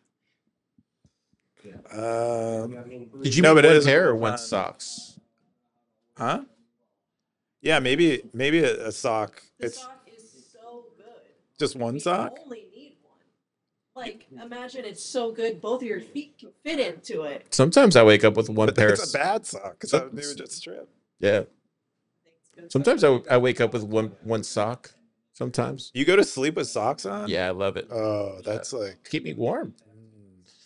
Um, Did you No, make but it one is pair or cool one pun. socks? huh? Yeah, maybe maybe a, a sock. The It's sock is so good. just one We sock. only need one. Like, imagine it's so good, both of your feet can fit into it. Sometimes I wake up with one But pair. it's Of, a bad sock because So- they would just strip. yeah. Sometimes I, I wake up with one one sock. Sometimes. You go to sleep with socks on? Yeah, I love it. Oh, that's like Keep me warm.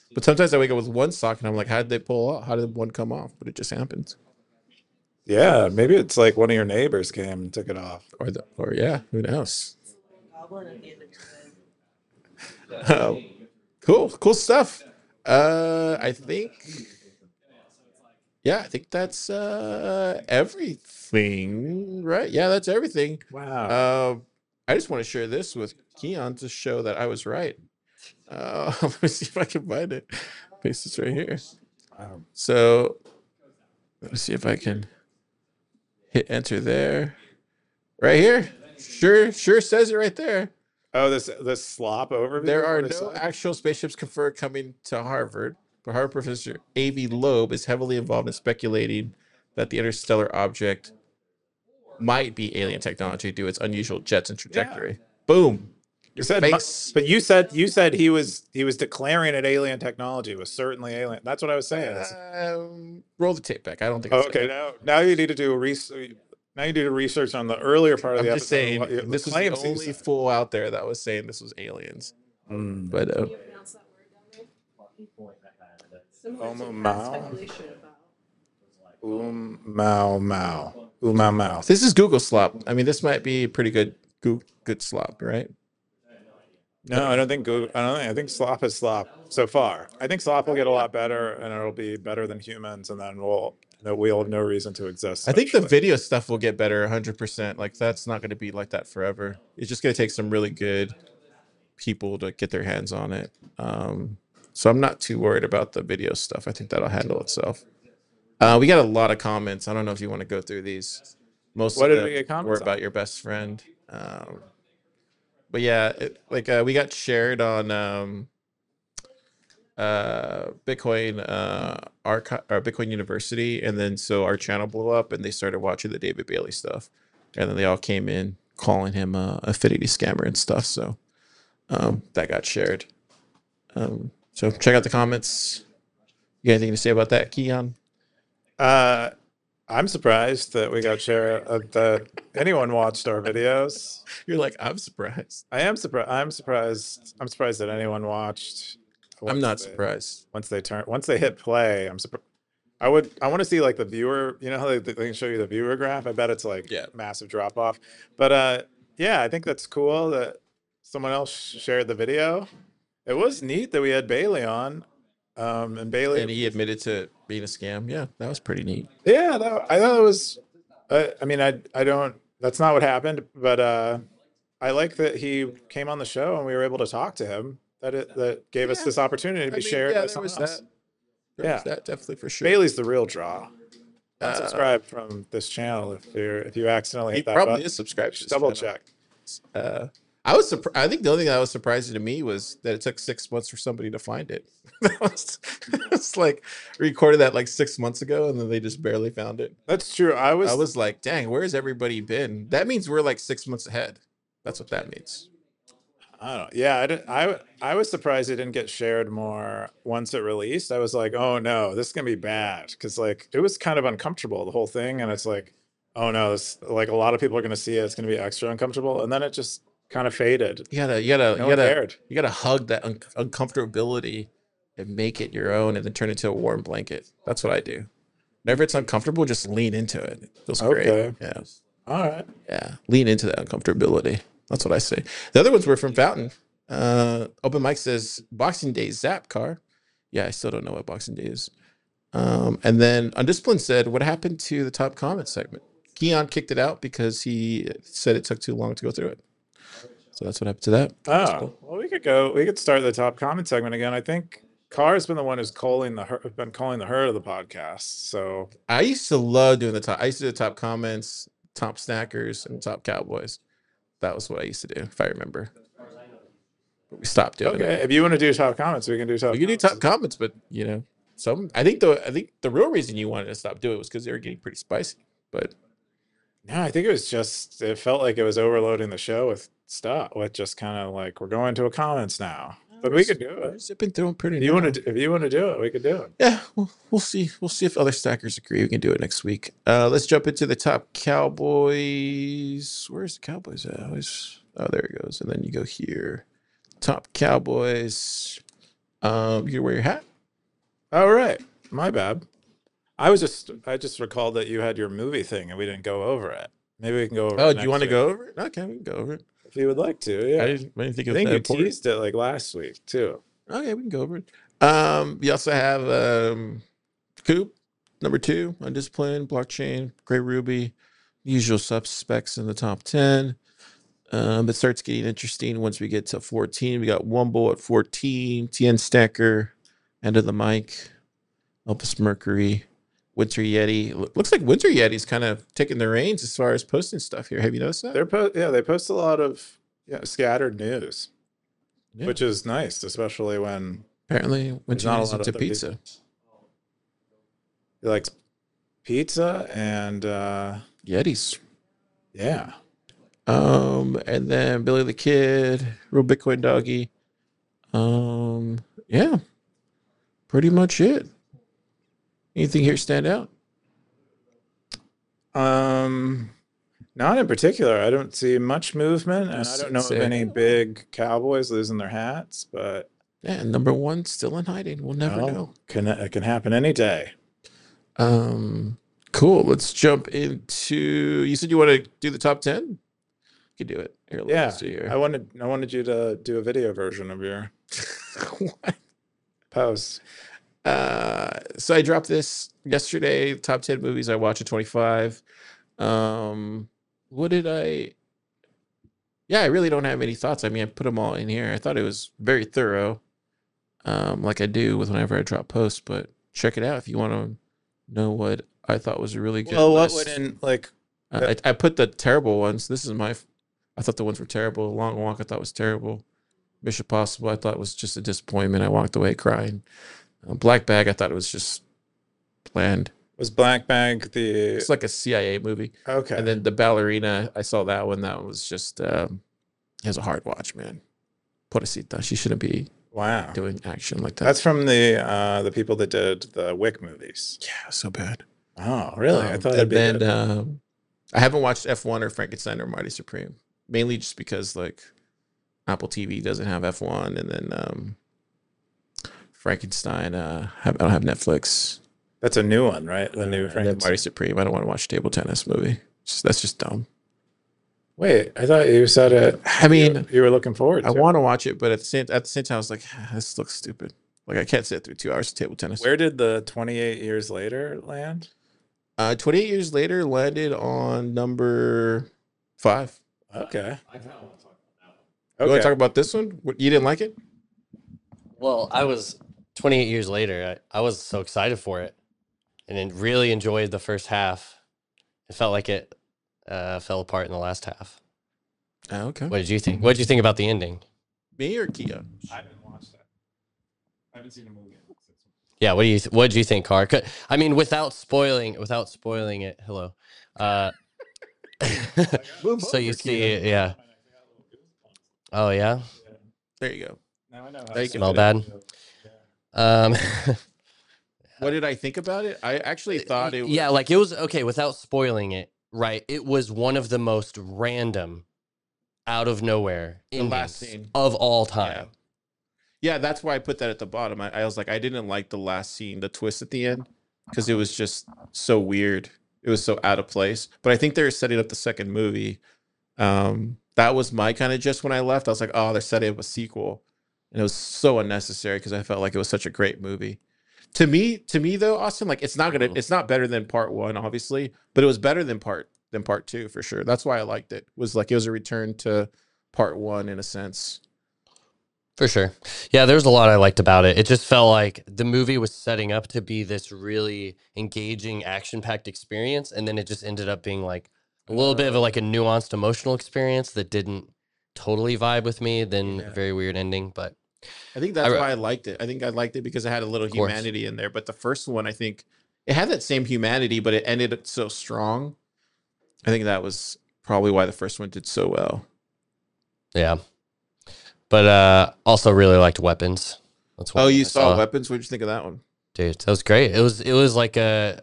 But sometimes I wake up with one sock and I'm like, how did they pull off? How did one come off? But it just happens. Yeah, maybe it's like one of your neighbors came and took it off. Or the, or yeah, who knows? Goblin at the end of your bed. Um, cool, cool stuff. Uh, I think, yeah, I think that's uh everything, right? Yeah, that's everything. Wow. Um, I just want to share this with Keon to show that I was right. Uh, let me see if I can find it. Paste this right here. Wow. So let me see if I can hit enter there. Right here. Sure, sure says it right there. Oh, this this slop overview. There are what it no said? actual spaceships confirmed coming to Harvard, but Harvard professor A V Loeb is heavily involved in speculating that the interstellar object might be alien technology due to its unusual jets and trajectory. Boom. You Your said, mu- face. but you said you said he was he was declaring it alien technology. It was certainly alien. That's what I was saying. It's- Um, roll the tape back. I don't think. Oh, it's okay, now now you need to do a research. Now you do a research on the earlier part of I'm the just episode. saying what you- this is claims the he only said. fool out there that was saying this was aliens. Mm. But uh, Can you pronounce that word down there? Similar Omu to Mao? speculation about. Um, Mao Mao. Um, Mao Mao. this is Google slop. I mean, this might be pretty good. Good, good slop, right? No, I don't think Google. I don't think. I think slop is slop so far. I think slop will get a lot better, and it'll be better than humans, and then we'll no, we'll have no reason to exist. I think the eventually. video stuff will get better one hundred percent. Like, that's not going to be like that forever. It's just going to take some really good people to get their hands on it. Um, so I'm not too worried about the video stuff. I think that'll handle itself. Uh, we got a lot of comments. I don't know if you want to go through these. Most What of did them we get comments were on? about your best friend. Um, but yeah, it, like uh, we got shared on um, uh, Bitcoin uh, archi- or Bitcoin University, and then so our channel blew up, and they started watching the David Bailey stuff, and then they all came in calling him a affinity scammer and stuff. So um, that got shared. Um, so check out the comments. You got anything to say about that, Keon? Uh, I'm surprised that we got share uh, that anyone watched our videos. You're like, I'm surprised. I am surprised. I'm surprised. I'm surprised that anyone watched. I'm once not they- surprised. Once they turn, once they hit play, I'm surprised. I would. I want to see like the viewer. You know how they, they can show you the viewer graph. I bet it's like Yeah. massive drop off. But uh, yeah, I think that's cool that someone else shared the video. It was neat that we had Bailey on, um, and Bailey. And he admitted to being a scam. Yeah, that was pretty neat. Yeah, that, I thought it was. Uh, I mean, I I don't. That's not what happened, but uh, I like that he came on the show and we were able to talk to him. That it that gave us Yeah. this opportunity to I be mean, shared yeah, by there was someone else. that. There was Yeah. that definitely for sure. Bailey's the real draw. Uh, Unsubscribe from this channel if you're if you accidentally he hit that probably button. is subscribed. To this Double channel. check. Uh, I was surprised. I think the only thing that was surprising to me was that it took six months for somebody to find it. That was, it's like recorded that like six months ago, and then they just barely found it. That's true. I was. I was like, dang, where's everybody been? That means we're like six months ahead. That's what that means. I don't. Yeah, I, didn't, I I was surprised it didn't get shared more once it released. I was like, oh no, this is gonna be bad because like it was kind of uncomfortable the whole thing, and it's like, oh no, this like a lot of people are gonna see it. It's gonna be extra uncomfortable, and then it just kind of faded. You gotta, you gotta, No you one gotta, cared. you gotta hug that un- uncomfortability and make it your own, and then turn it into a warm blanket. That's what I do. Whenever it's uncomfortable, just lean into it. It feels Okay. great. Yeah, All right. yeah. Lean into that uncomfortability. That's what I say. The other ones were from Fountain. Uh, Open Mike says Boxing Day Zap car. Yeah, I still don't know what Boxing Day is. Um, and then Undisciplined said, "What happened to the top comment segment?" Keon kicked it out because he said it took too long to go through it. So that's what happened to that. That's Oh, cool. well, we could go. We could start the top comment segment again. I think Carr's been the one who's calling the her, been calling the herd of the podcast. So I used to love doing the top. I used to do the top comments, top snackers, and top cowboys. That was what I used to do, if I remember. But we stopped doing okay, it. if you want to do top comments, we can do top. We can do top comments, but you know, some. I think the I think the real reason you wanted to stop doing it was because they were getting pretty spicy. But No, I think it was just it felt like it was overloading the show with stuff. With just kind of like we're going to a comments now, but we could do we're it. zipping through them pretty. If you now. want to, if you want to do it, we could do it. Yeah, we'll, we'll see. We'll see if other stackers agree. We can do it next week. Uh, let's jump into the top Cowboys. Where's the Cowboys at? Always, oh, there it goes. And then you go here. Top Cowboys. Um, you wear your hat. All right, my bad. I was just I just recalled that you had your movie thing and we didn't go over it. Maybe we can go over. Oh, it do you next want to week, go over it? Okay, we can go over it. if you would like to? Yeah, I didn't, I didn't think it I was think that you important. teased it like last week too. Okay, we can go over it. Um, you also have um, Coop number two, Undisciplined, Blockchain, Gray Ruby, usual suspects in the top ten. Um, it starts getting interesting once we get to fourteen. We got Wumble at fourteen, T N Stacker, End of the Mic, Elvis Mercury, Winter Yeti. Lo- Looks like Winter Yeti's kind of taking the reins as far as posting stuff here. Have you noticed that? They're po- yeah, they post a lot of yeah scattered news, Yeah. which is nice, especially when Apparently, there's Winter not a Yeti's lot of into other pizza. people. He likes pizza and uh, Yetis. yeah. Um, and then Billy the Kid, Real Bitcoin Doggy. Um, yeah, pretty much it. Anything here stand out? Um, not in particular. I don't see much movement, and I don't know of Say- any big cowboys losing their hats, but Yeah, number one still in hiding. We'll never well, know. Can it can happen any day. Um, cool. Let's jump into. You said you want to do the top ten. You can do it. Here, Yeah, let's see here. I wanted I wanted you to do a video version of your What? post. Uh, so I dropped this yesterday. Top ten movies I watch at twenty-five. Um, what did I? Yeah, I really don't have any thoughts. I mean, I put them all in here. I thought it was very thorough, um, like I do with whenever I drop posts. But check it out if you want to know what I thought was a really good. Well, what list. wouldn't like Uh, I, I put the terrible ones. This is my. f- I thought the ones were terrible. Long Walk I thought was terrible. Mission Possible I thought was just a disappointment. I walked away crying. Uh, Black Bag I thought it was just bland. was Black Bag the It's like a C I A movie. okay? And then the Ballerina, I saw that one. That was just um, it was a hard watch, man. Pobrecita, she shouldn't be wow, doing action like that. that's from the uh the people that did the Wick movies. yeah, so bad. Oh, really? I Um, thought it'd and be then good. um, I haven't watched F one or Frankenstein or Mighty Supreme, mainly just because like Apple T V doesn't have F one, and then um, Frankenstein. Uh, have, I don't have Netflix. That's a new one, right? The new And then Frankenstein. Mighty Supreme. I don't want to watch a table tennis movie. Just, that's just dumb. Wait, I thought you said it. I mean, you, you were looking forward to. I it. want to watch it, but at the same at the same time, I was like, "Ah, this looks stupid. Like I can't sit through two hours of table tennis. Where did the twenty-eight years later land? Uh, twenty-eight years later, landed on number five. Okay. You want Okay. to talk about this one? What, you didn't like it? Well, I was twenty-eight years later. I, I was so excited for it, and then really enjoyed the first half. It felt like it uh, fell apart in the last half. Oh, okay. What did you think? What did you think about the ending? Me or Kia? I didn't watch that. I haven't seen the movie. Yeah, what do you th- what did you think, Car? 'Cause- I mean, without spoiling, without spoiling it. Hello. Uh, Move so you over, see, Kia. it, yeah. Oh yeah. There you go. Now I know. They can Smell bad. Um, What did I think about it? I actually thought it was. yeah, like it was okay without spoiling it. Right, it was one of the most random, out of nowhere The last endings scene. of all Yeah. time. Yeah, that's why I put that at the bottom. I, I was like, I didn't like the last scene, the twist at the end, because it was just so weird. It was so out of place. But I think they were setting up the second movie. Um, that was my kind of just when I left. I was like, oh, they're setting up a sequel, and it was so unnecessary because I felt like it was such a great movie. To me, to me though, Austin, like it's not gonna, Mhm. it's not better than part one, obviously, but it was better than part than part two for sure. That's why I liked it. Was like it was a return to part one in a sense. For sure. Yeah, there's a lot I liked about it. It just felt like the movie was setting up to be this really engaging, action-packed experience, and then it just ended up being like a little bit of a, like a nuanced emotional experience that didn't totally vibe with me. Then Yeah. very weird ending, but I think that's I re- why I liked it. I think I liked it because it had a little course. humanity in there. But the first one, I think it had that same humanity, but it ended up so strong. I think that was probably why the first one did so well. yeah. But uh also really liked Weapons. That's one Oh, I you saw Weapons? What'd you think of that one? Dude, that was great. It was it was like a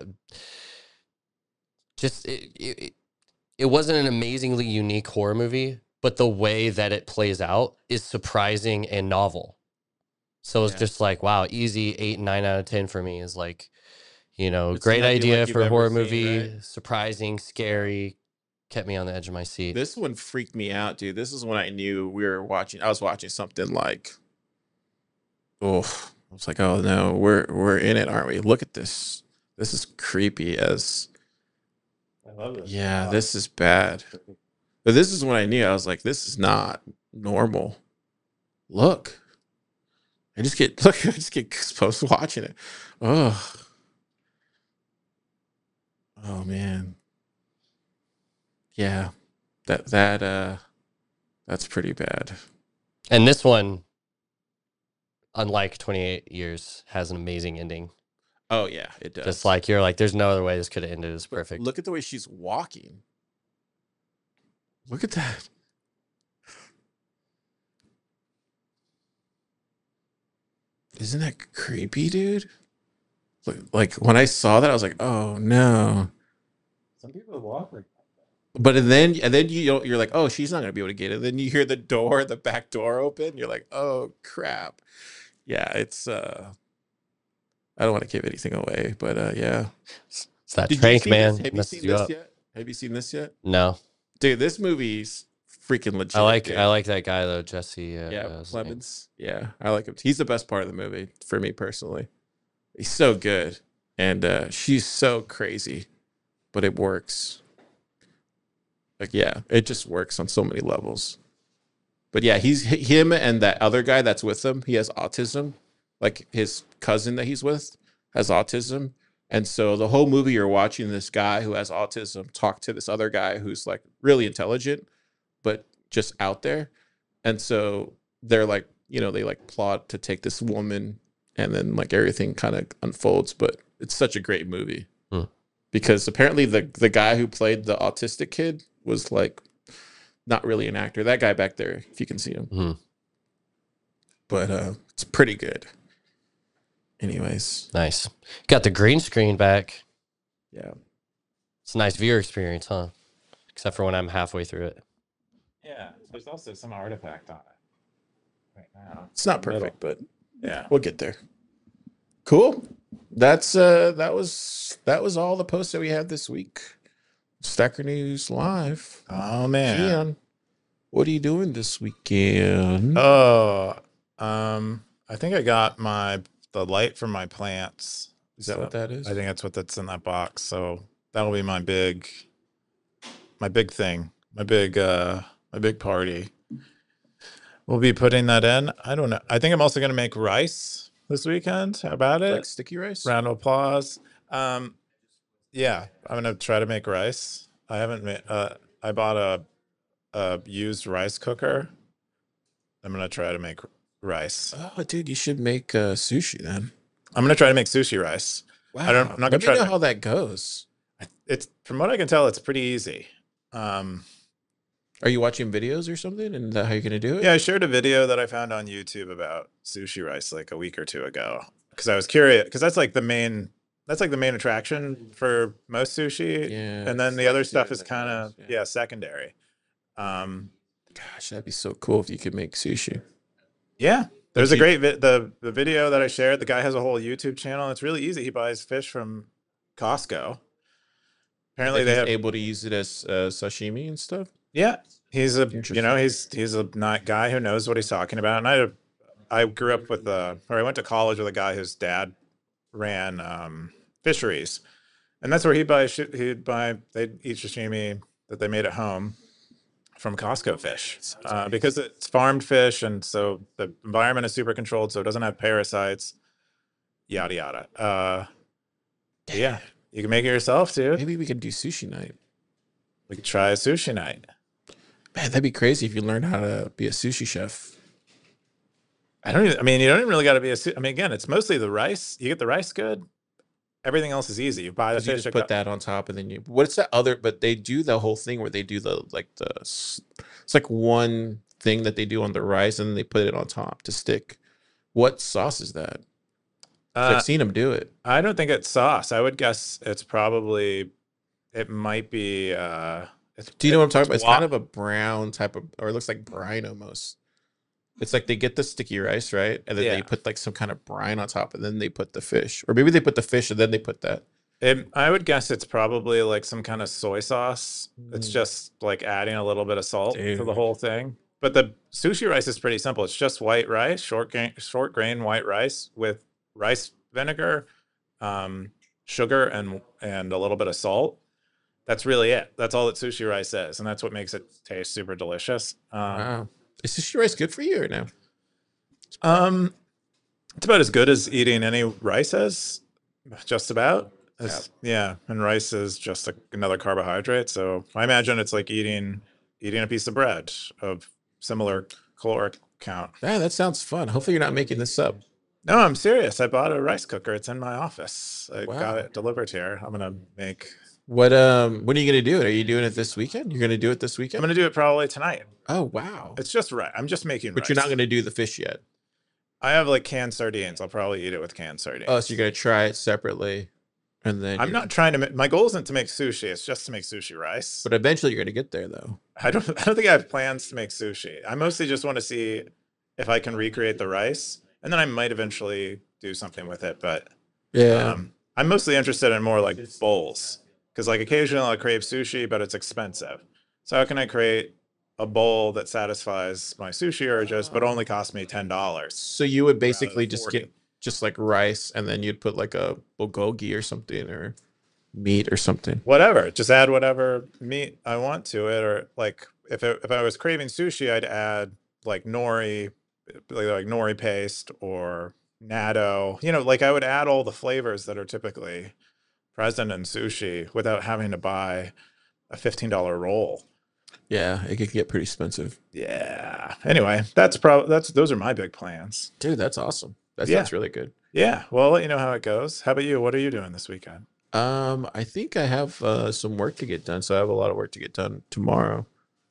just it, it, it wasn't an amazingly unique horror movie, but the way that it plays out is surprising and novel. So it's Yeah. just like, wow, easy eight, nine out of ten for me is like, you know, It's great nothing idea like you've for a ever horror seen, movie, right? surprising, scary, kept me on the edge of my seat. This one freaked me out, dude. This is when I knew we were watching. I was watching something like, oh, I was like, oh no, we're we're in it, aren't we? Look at this. This is creepy as. I love this. Yeah, this is bad. But this is when I knew. I was like, this is not normal. Look. I just get look. I just get goosebumps watching it. Oh. Oh man. Yeah. That that uh that's pretty bad. And this one, unlike twenty-eight years, has an amazing ending. Oh yeah, it does. Just like you're like, there's no other way this could have ended. It's But perfect. look at the way she's walking. Look at that. Isn't that creepy, dude? Like, like when I saw that, I was like, "Oh no!" Some people walk like But and then, and then you you're like, "Oh, she's not gonna be able to get it." Then you hear the door, the back door open. You're like, "Oh crap!" Yeah, it's. uh I don't want to give anything away, but uh yeah. It's that Did you trank, see man. this? Have you Messes seen you this up. yet? Have you seen this yet, No, dude? This movie's freaking legit. I like dude. I like that guy though, Jesse. Uh, Yeah, uh, what's his name? Clemens. Yeah, I like him. He's the best part of the movie for me personally. He's so good, and uh, she's so crazy, but it works. Like, yeah, it just works on so many levels. But yeah, he's h- him and that other guy that's with him. He has autism. Like his cousin that he's with has autism, and so the whole movie you're watching this guy who has autism talk to this other guy who's like really intelligent, but just out there. And so they're like, you know, they like plot to take this woman, and then like everything kind of unfolds. But it's such a great movie Hmm. because apparently the the guy who played the autistic kid was like not really an actor. That guy back there, if you can see him. Mhm. But uh it's pretty good. Anyways, Nice. Got the green screen back. yeah. It's a nice viewer experience, huh? Except for when I'm halfway through it. Yeah, there's also some artifact on it right now. It's not In the middle. perfect, but Yeah. we'll get there. Cool. That's uh that was that was all the posts that we had this week. Stacker News Live. Oh man. Gian, what are you doing this weekend? Oh, um, I think I got my the light from my plants. Is that what that is? I think that's what that's in that box. So that'll be my big, my big thing, my big, uh, my big party. We'll be putting that in. I don't know. I think I'm also going to make rice this weekend. How about it? Like sticky rice? Round of applause. Um, yeah, I'm gonna try to make rice. I haven't made. Uh, I bought a, a used rice cooker. I'm gonna try to make rice. Oh, dude, you should make uh, sushi then. I'm gonna try to make sushi rice. Wow. I don't- I'm not Let gonna me try know to- how that goes. It's from what I can tell, it's pretty easy. Um, Are you watching videos or something? And is that how you're gonna do it? yeah, I shared a video that I found on YouTube about sushi rice like a week or two ago because I was curious because that's like the main. That's like the main attraction for most sushi. Yeah. And then the other stuff is Secondary, kind of yeah. yeah secondary. Um, Gosh, that'd be so cool if you could make sushi. yeah, there's a you- great vi- the the video that I shared. The guy has a whole YouTube channel. It's really easy. He buys fish from Costco. Apparently Like they he's have able to use it as uh, sashimi and stuff. yeah. He's a you Interesting. know he's he's a not guy who knows what he's talking about. And I I grew up with a or I went to college with a guy whose dad ran um, fisheries, and that's where he buy shi- he'd buy they'd eat sashimi that they made at home from Costco fish uh, because it's farmed fish, and so the environment is super controlled, so it doesn't have parasites. Yada yada. Uh, yeah, you can make it yourself, dude. Maybe we could do sushi night. We could try a sushi night. Man, that'd be crazy if you learned how to be a sushi chef. I don't. Even, I mean, you don't even really got to be a. su- I mean, again, it's mostly the rice. You get the rice good. Everything else is easy. You buy the 'Cause you fish. just at put Co- that on top, and then you. What's that other? But they do the whole thing where they do the like the. s- It's like one thing that they do on the rice, and then they put it on top to stick. What sauce is that? 'Cause Uh, I've seen them do it. I don't think it's sauce. I would guess it's probably. It might be. Uh, it's, Do you know what I'm talking about? it's It's kind of a brown type of, or it looks like brine almost. It's like they get the sticky rice, right? And then Yeah. they put like some kind of brine on top, and then they put the fish. Or maybe they put the fish and then they put that. It, I would guess it's probably like some kind of soy sauce. It's Mm. just like adding a little bit of salt to the Dude. whole thing. But the sushi rice is pretty simple. It's just white rice, short grain, short grain white rice with rice vinegar, um, sugar, and and a little bit of salt. That's really it. That's all that sushi rice is, and that's what makes it taste super delicious. Um, Wow. Is sushi rice good for you or no? um, it's about as good as eating any rice is, just about. It's- yeah, and rice is just a, another carbohydrate. So I imagine it's like eating eating a piece of bread of similar caloric count. Yeah, that sounds fun. Hopefully you're not making this up. No, I'm serious. I bought a rice cooker. It's in my office. I Wow. got it delivered here. I'm gonna make. What um when are you gonna do it? Are you doing it this weekend? You're gonna do it this I'm weekend? gonna do it probably tonight. Oh wow. It's just right. I'm just making. But rice. you're not gonna do the fish yet. I have like canned sardines. I'll probably eat it with canned sardines. Oh, so you're gonna try it separately and then I'm you're- not trying to. ma- My goal isn't to make sushi. It's just to make sushi rice. but eventually you're gonna get there though. I don't. I don't think I have plans to make sushi. I mostly just want to see if I can recreate the rice, and then I might eventually do something with it. But Yeah. um, I'm mostly interested in more like bowls, because like occasionally I'll crave sushi, but it's expensive. So how can I create a bowl that satisfies my sushi urges, but only costs me ten dollars? So you would basically just forty. get just like rice and then you'd put like a bulgogi or something or meat or something. Whatever, just add whatever meat I want to it, or like if it, if I was craving sushi, I'd add like nori, like, like nori paste or natto. You know, like I would add all the flavors that are typically present in sushi without having to buy a fifteen dollar roll. Yeah, it could get pretty expensive. Yeah. Anyway, that's probably that's those are my big plans. Dude, that's awesome. That Yeah. sounds really good. Yeah. Well, I'll let you know how it goes. How about you? What are you doing this weekend? Um, I think I have uh, some work to get done, so I have a lot of work to get done tomorrow.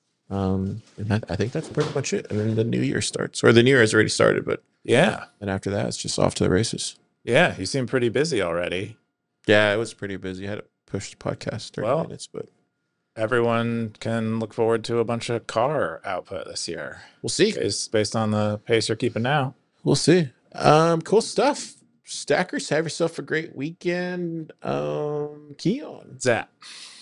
Um, and I, I think that's pretty much it. And then the new year starts, or the new year has already started, but Yeah. then after that, it's just off to the races. Yeah. You seem pretty busy already. Yeah, it was pretty busy. I had to push the podcast thirty Well, minutes, but Everyone can look forward to a bunch of car output this year. we'll see. Based, based on the pace you're keeping now. We'll see. Um, cool stuff. Stackers, have yourself a great weekend. Um, Keon. Zap.